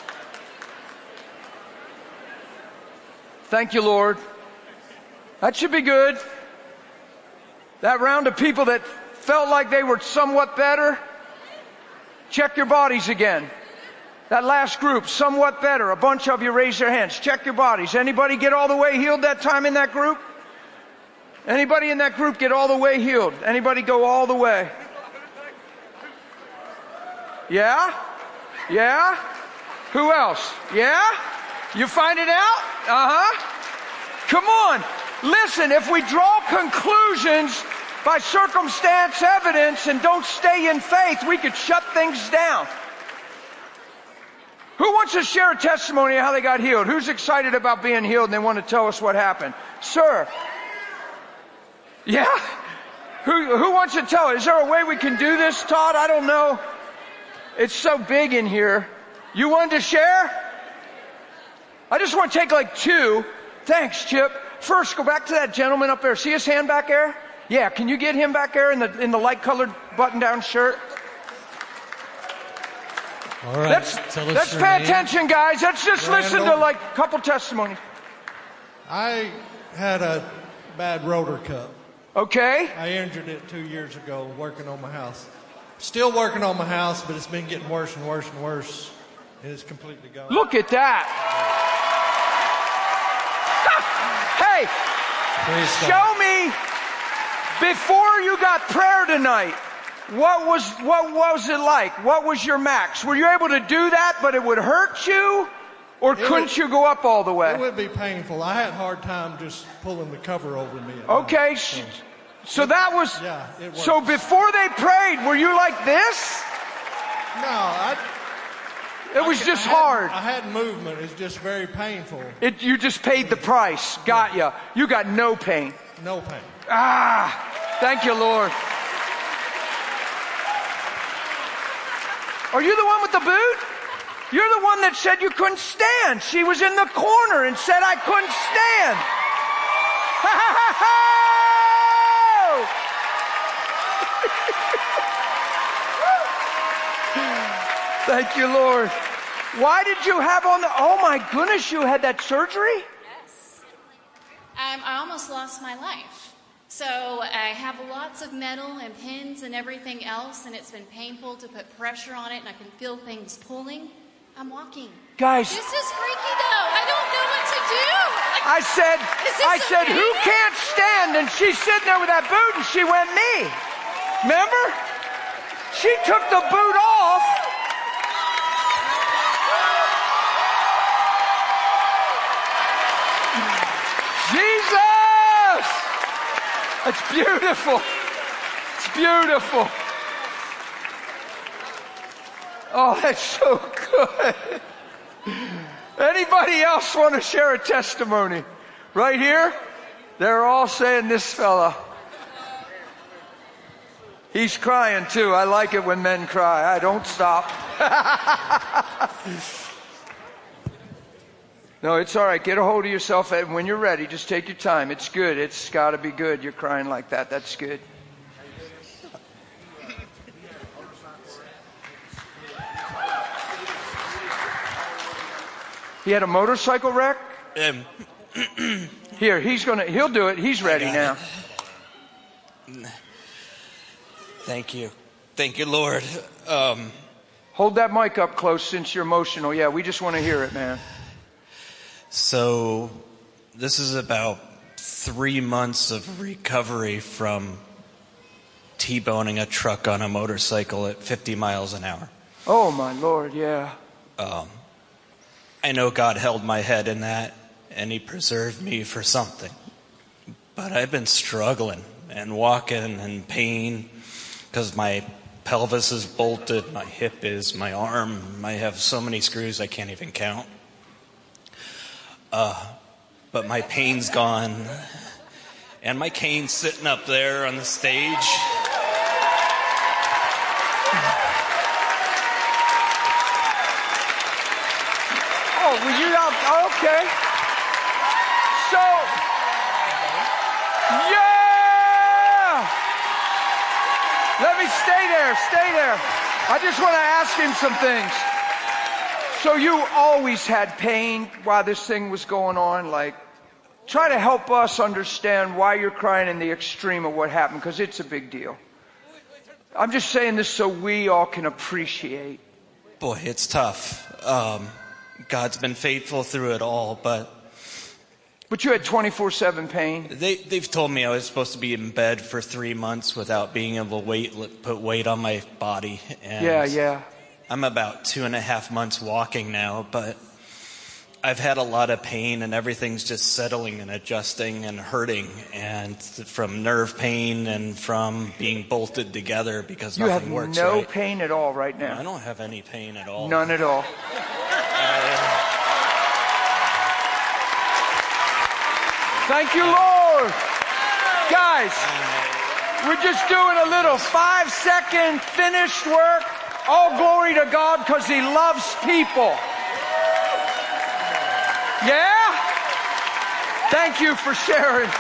[SPEAKER 1] Thank you, Lord. That should be good. That round of people that felt like they were somewhat better, check your bodies again. That last group, somewhat better. A bunch of you raise their hands. Check your bodies. Anybody get all the way healed that time in that group? Anybody in that group get all the way healed? Anybody go all the way? Yeah? Yeah? Who else? Yeah? You find it out? Come on. Listen, if we draw conclusions by circumstance evidence and don't stay in faith, we could shut things down. Who wants to share a testimony of how they got healed? Who's excited about being healed and they want to tell us what happened? Sir. Yeah? Who wants to tell it? Is there a way we can do this, Todd? I don't know. It's so big in here. You wanted to share? I just want to take like 2. Thanks, Chip. First, go back to that gentleman up there. See his hand back there? Yeah, can you get him back there in the light-colored button-down shirt?
[SPEAKER 2] All right.
[SPEAKER 1] Let's pay attention, guys. Let's just listen to like a couple testimonies.
[SPEAKER 2] I had a bad rotor cup.
[SPEAKER 1] Okay.
[SPEAKER 2] I injured it 2 years ago working on my house. Still working on my house, but it's been getting worse and worse and worse. And it's completely gone.
[SPEAKER 1] Look at that. Hey, show me before you got prayer tonight. What was it like? What was your max? Were you able to do that, but it would hurt you? Or couldn't you go up all the way?
[SPEAKER 2] It would be painful. I had a hard time just pulling the cover over me.
[SPEAKER 1] Okay. So that was...
[SPEAKER 2] Yeah, it worked.
[SPEAKER 1] So before they prayed, were you like this?
[SPEAKER 2] No,
[SPEAKER 1] It was just hard.
[SPEAKER 2] I had movement. It's just very painful.
[SPEAKER 1] You just paid the price. Got ya. You got no pain.
[SPEAKER 2] No pain.
[SPEAKER 1] Thank you, Lord. Are you the one with the boot? You're the one that said you couldn't stand. She was in the corner and said I couldn't stand. Thank you, Lord. Why did you have on the... Oh, my goodness, you had that surgery?
[SPEAKER 3] Yes. I almost lost my life. So I have lots of metal and pins and everything else, and it's been painful to put pressure on it, and I can feel things pulling. I'm walking.
[SPEAKER 1] Guys.
[SPEAKER 3] This is freaky, though. I don't know what to do.
[SPEAKER 1] I said,
[SPEAKER 3] okay?
[SPEAKER 1] Who can't stand? And she's sitting there with that boot, and she went, me. Remember? She took the boot off. Jesus! It's beautiful. It's beautiful. Oh, that's so good. Anybody else want to share a testimony? Right here? They're all saying this fella. He's crying too. I like it when men cry. I don't stop. No, it's all right. Get a hold of yourself. And when you're ready, just take your time. It's good. It's got to be good. You're crying like that. That's good. He had a motorcycle wreck? Here, he'll do it. He's ready now.
[SPEAKER 4] Thank you. Thank you, Lord.
[SPEAKER 1] Hold that mic up close since you're emotional. Yeah, we just want to hear it, man.
[SPEAKER 4] So, this is about 3 months of recovery from T-boning a truck on a motorcycle at 50 miles an hour.
[SPEAKER 1] Oh, my Lord, yeah.
[SPEAKER 4] I know God held my head in that, and He preserved me for something. But I've been struggling and walking in pain because my pelvis is bolted, my hip is, my arm. I have so many screws I can't even count. But my pain's gone, and my cane's sitting up there on the stage.
[SPEAKER 1] Oh, were you out? Okay. So, yeah! Let me stay there. I just want to ask him some things. So you always had pain while this thing was going on? Like, try to help us understand why you're crying in the extreme of what happened, because it's a big deal. I'm just saying this so we all can appreciate.
[SPEAKER 4] Boy, it's tough. God's been faithful through it all, but
[SPEAKER 1] But you had 24/7 pain.
[SPEAKER 4] They've told me I was supposed to be in bed for 3 months without being able to put weight on my body. And
[SPEAKER 1] Yeah.
[SPEAKER 4] I'm about 2.5 months walking now, but I've had a lot of pain and everything's just settling and adjusting and hurting, and from nerve pain and from being bolted together because nothing works.
[SPEAKER 1] You have no
[SPEAKER 4] right.
[SPEAKER 1] pain at all right now.
[SPEAKER 4] I don't have any pain at all.
[SPEAKER 1] None at all. Thank you, Lord. Guys, we're just doing a little 5-second finished work. All glory to God because He loves people. Yeah? Thank you for sharing.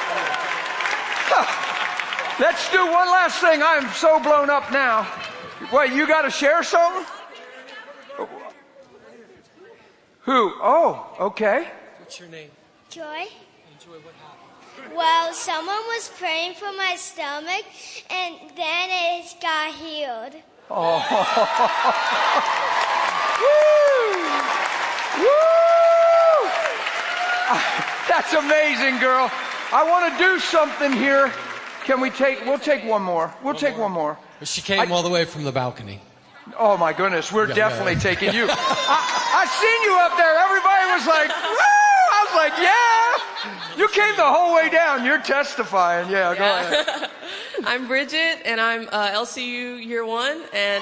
[SPEAKER 1] Let's do one last thing. I'm so blown up now. Wait, you got to share something? Who? Oh, okay.
[SPEAKER 5] What's your name?
[SPEAKER 6] Joy?
[SPEAKER 5] And Joy, what happened?
[SPEAKER 6] Well, someone was praying for my stomach, and then it got healed.
[SPEAKER 1] Oh. Woo! Woo! That's amazing, girl. I want to do something here. We'll take one more. We'll take one more.
[SPEAKER 5] She came all the way from the balcony.
[SPEAKER 1] Oh my goodness, we're definitely taking you. I seen you up there. Everybody was like, woo! I was like, yeah. You came the whole way down. You're testifying. Yeah, go ahead.
[SPEAKER 7] I'm Bridget, and I'm LCU year 1, and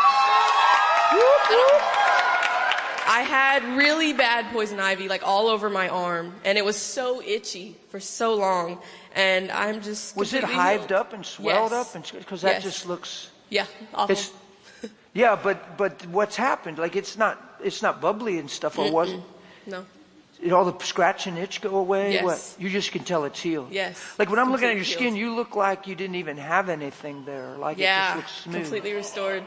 [SPEAKER 7] I had really bad poison ivy, like all over my arm, and it was so itchy for so long, and I'm just
[SPEAKER 1] Was it hived up and swelled up? Because that just looks...
[SPEAKER 7] Yeah, awful.
[SPEAKER 1] Yeah, but what's happened? Like it's not bubbly and stuff, or was it?
[SPEAKER 7] No.
[SPEAKER 1] Did all the scratch and itch go away?
[SPEAKER 7] Yes.
[SPEAKER 1] What? You just can tell it's healed.
[SPEAKER 7] Yes.
[SPEAKER 1] Like when I'm looking at your
[SPEAKER 7] Completely
[SPEAKER 1] skin, you look like you didn't even have anything there. Like it just looks smooth.
[SPEAKER 7] Completely restored.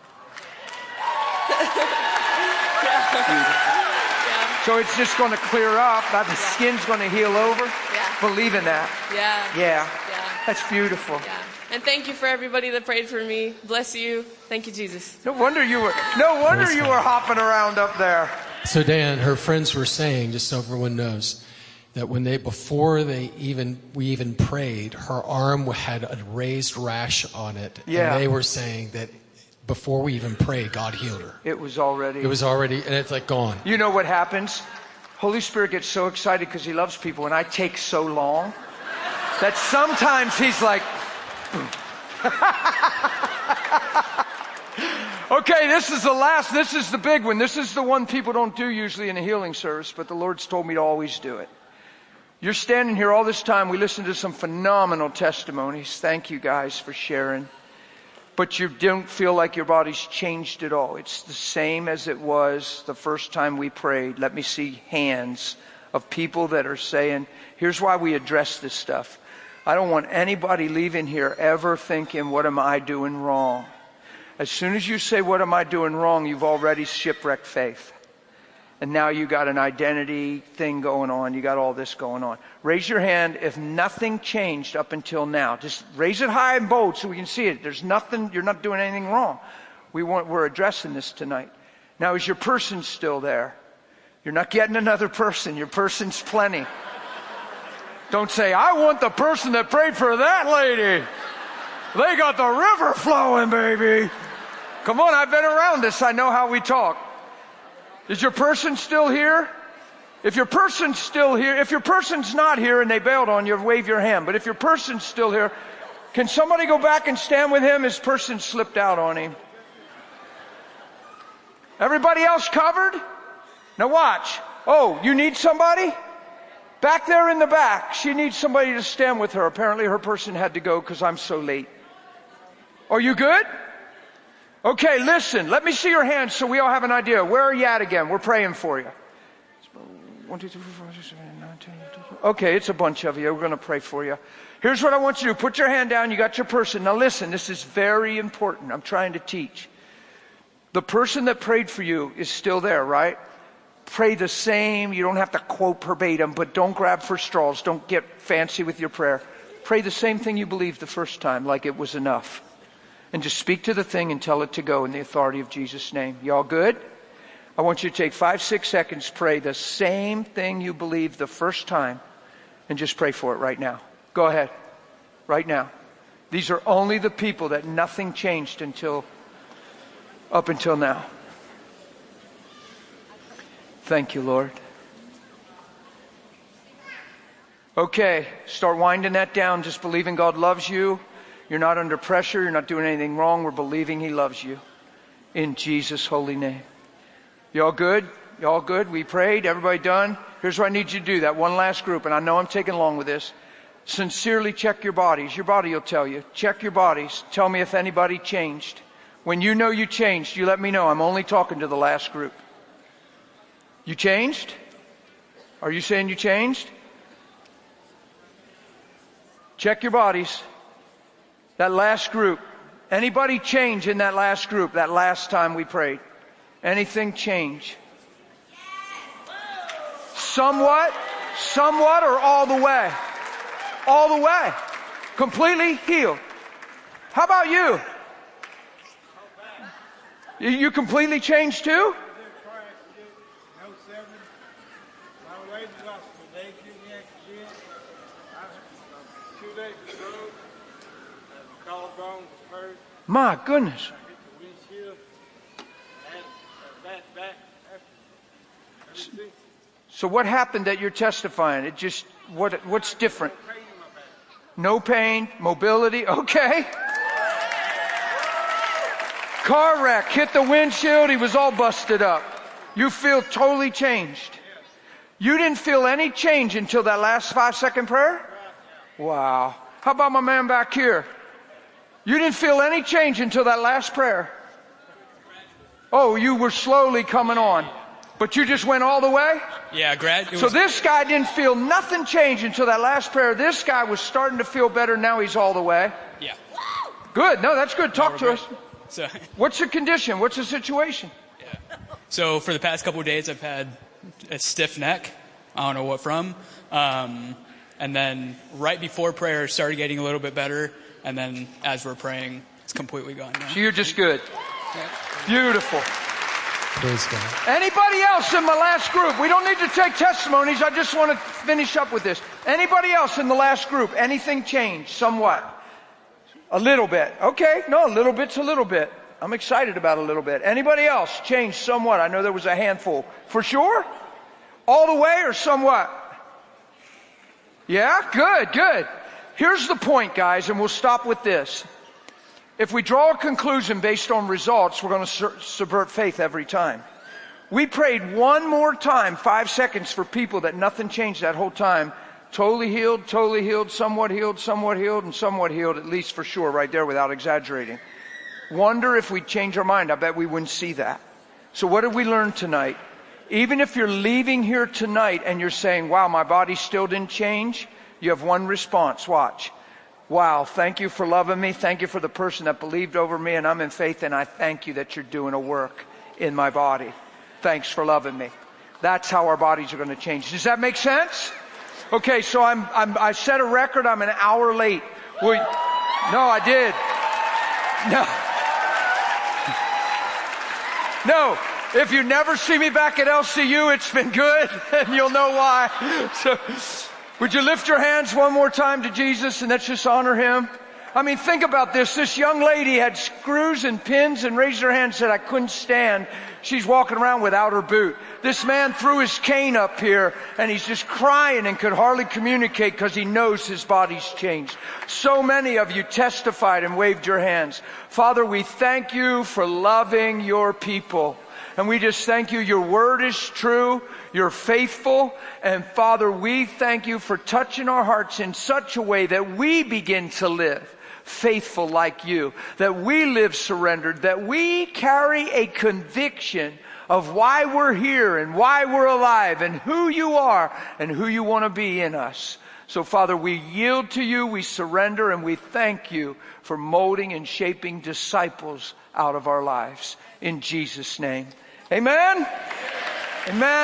[SPEAKER 1] So it's just going to clear up. The skin's going to heal over.
[SPEAKER 7] Yeah.
[SPEAKER 1] Believe in that.
[SPEAKER 7] Yeah.
[SPEAKER 1] That's beautiful.
[SPEAKER 7] Yeah. And thank you for everybody that prayed for me. Bless you. Thank you, Jesus.
[SPEAKER 1] No wonder you were hopping around up there.
[SPEAKER 5] So Dan, her friends were saying, just so everyone knows, that before we even prayed, her arm had a raised rash on it.
[SPEAKER 1] Yeah.
[SPEAKER 5] And they were saying that before we even prayed, God healed her.
[SPEAKER 1] It was already,
[SPEAKER 5] and it's like gone.
[SPEAKER 1] You know what happens? Holy Spirit gets so excited because He loves people, and I take so long that sometimes He's like, okay, this is the last, this is the big one. This is the one people don't do usually in a healing service, but the Lord's told me to always do it. You're standing here all this time. We listened to some phenomenal testimonies. Thank you guys for sharing. But you don't feel like your body's changed at all. It's the same as it was the first time we prayed. Let me see hands of people that are saying, here's why we address this stuff. I don't want anybody leaving here ever thinking, what am I doing wrong? As soon as you say, what am I doing wrong, you've already shipwrecked faith. And now you got an identity thing going on. You got all this going on. Raise your hand if nothing changed up until now. Just raise it high and bold so we can see it. There's nothing, you're not doing anything wrong. We're addressing this tonight. Now, is your person still there? You're not getting another person. Your person's plenty. Don't say, I want the person that prayed for that lady. They got the river flowing, baby. Come on, I've been around this. I know how we talk. Is your person still here? If your person's still here, if your person's not here and they bailed on you, wave your hand. But if your person's still here, can somebody go back and stand with him? His person slipped out on him. Everybody else covered? Now watch. Oh, you need somebody? Back there in the back, she needs somebody to stand with her. Apparently her person had to go because I'm so late. Are you good? Okay, listen, let me see your hands so we all have an idea. Where are you at again? We're praying for you. 1, 2, 3, 4, 5, 6, 7, 8, 9, 10, 11. Okay, it's a bunch of you. We're going to pray for you. Here's what I want you to do. Put your hand down. You got your person. Now listen, this is very important. I'm trying to teach. The person that prayed for you is still there, right? Pray the same. You don't have to quote verbatim, but don't grab for straws. Don't get fancy with your prayer. Pray the same thing you believed the first time, like it was enough. And just speak to the thing and tell it to go in the authority of Jesus' name. Y'all good? I want you to take 5-6 seconds, pray the same thing you believed the first time. and just pray for it right now. Go ahead. Right now. These are only the people that nothing changed up until now. Thank you, Lord. Okay, start winding that down. Just believing God loves you. You're not under pressure. You're not doing anything wrong. We're believing He loves you. In Jesus' holy name. Y'all good? Y'all good? We prayed. Everybody done? Here's what I need you to do. That one last group. And I know I'm taking long with this. Sincerely check your bodies. Your body will tell you. Check your bodies. Tell me if anybody changed. When you know you changed, you let me know. I'm only talking to the last group. You changed? Are you saying you changed? Check your bodies. That last group. Anybody change in that last group, that last time we prayed? Anything change? Somewhat? Somewhat or all the way? All the way. Completely healed. How about you? You completely changed too? My goodness. So what happened that you're testifying? It just, what's different? No pain, mobility, okay. Car wreck, hit the windshield, he was all busted up. You feel totally changed. You didn't feel any change until that last 5-second prayer? Wow. How about my man back here? You didn't feel any change until that last prayer. Oh, you were slowly coming on. But you just went all the way?
[SPEAKER 8] Yeah,
[SPEAKER 1] So this guy didn't feel nothing change until that last prayer. This guy was starting to feel better. Now he's all the way.
[SPEAKER 8] Yeah.
[SPEAKER 1] Good. No, that's good. Talk to us.
[SPEAKER 8] So,
[SPEAKER 1] what's the condition? What's the situation?
[SPEAKER 8] Yeah. So for the past couple of days, I've had a stiff neck. I don't know what from. And then right before prayer, started getting a little bit better. And then as we're praying, it's completely gone now.
[SPEAKER 1] So you're just good.
[SPEAKER 8] Yeah.
[SPEAKER 1] Beautiful.
[SPEAKER 5] Praise God.
[SPEAKER 1] Anybody else in my last group? We don't need to take testimonies. I just want to finish up with this. Anybody else in the last group? Anything changed somewhat? A little bit. Okay. No, a little bit's a little bit. I'm excited about a little bit. Anybody else changed somewhat? I know there was a handful. For sure? All the way or somewhat? Yeah? Good, good. Here's the point, guys, and we'll stop with this. If we draw a conclusion based on results, we're going to subvert faith every time. We prayed one more time, 5 seconds, for people that nothing changed that whole time. Totally healed, somewhat healed, and somewhat healed, at least for sure, right there without exaggerating. Wonder if we'd change our mind. I bet we wouldn't see that. So what did we learn tonight? Even if you're leaving here tonight and you're saying, wow, my body still didn't change, you have one response. Watch. Wow, thank you for loving me. Thank you for the person that believed over me, and I'm in faith, and I thank you that you're doing a work in my body. Thanks for loving me. That's how our bodies are going to change. Does that make sense? Okay, so I set a record. I'm an hour late. No, I did. No. If you never see me back at LCU, it's been good, and you'll know why. So, would you lift your hands one more time to Jesus and let's just honor Him? I mean, think about this. This young lady had screws and pins and raised her hand and said, I couldn't stand. She's walking around without her boot. This man threw his cane up here and he's just crying and could hardly communicate because he knows his body's changed. So many of you testified and waved your hands. Father, we thank you for loving your people. And we just thank you. Your word is true. You're faithful. And Father, we thank you for touching our hearts in such a way that we begin to live faithful like you, that we live surrendered, that we carry a conviction of why we're here and why we're alive and who you are and who you want to be in us. So Father, we yield to you, we surrender, and we thank you for molding and shaping disciples out of our lives. In Jesus' name. Amen? Amen.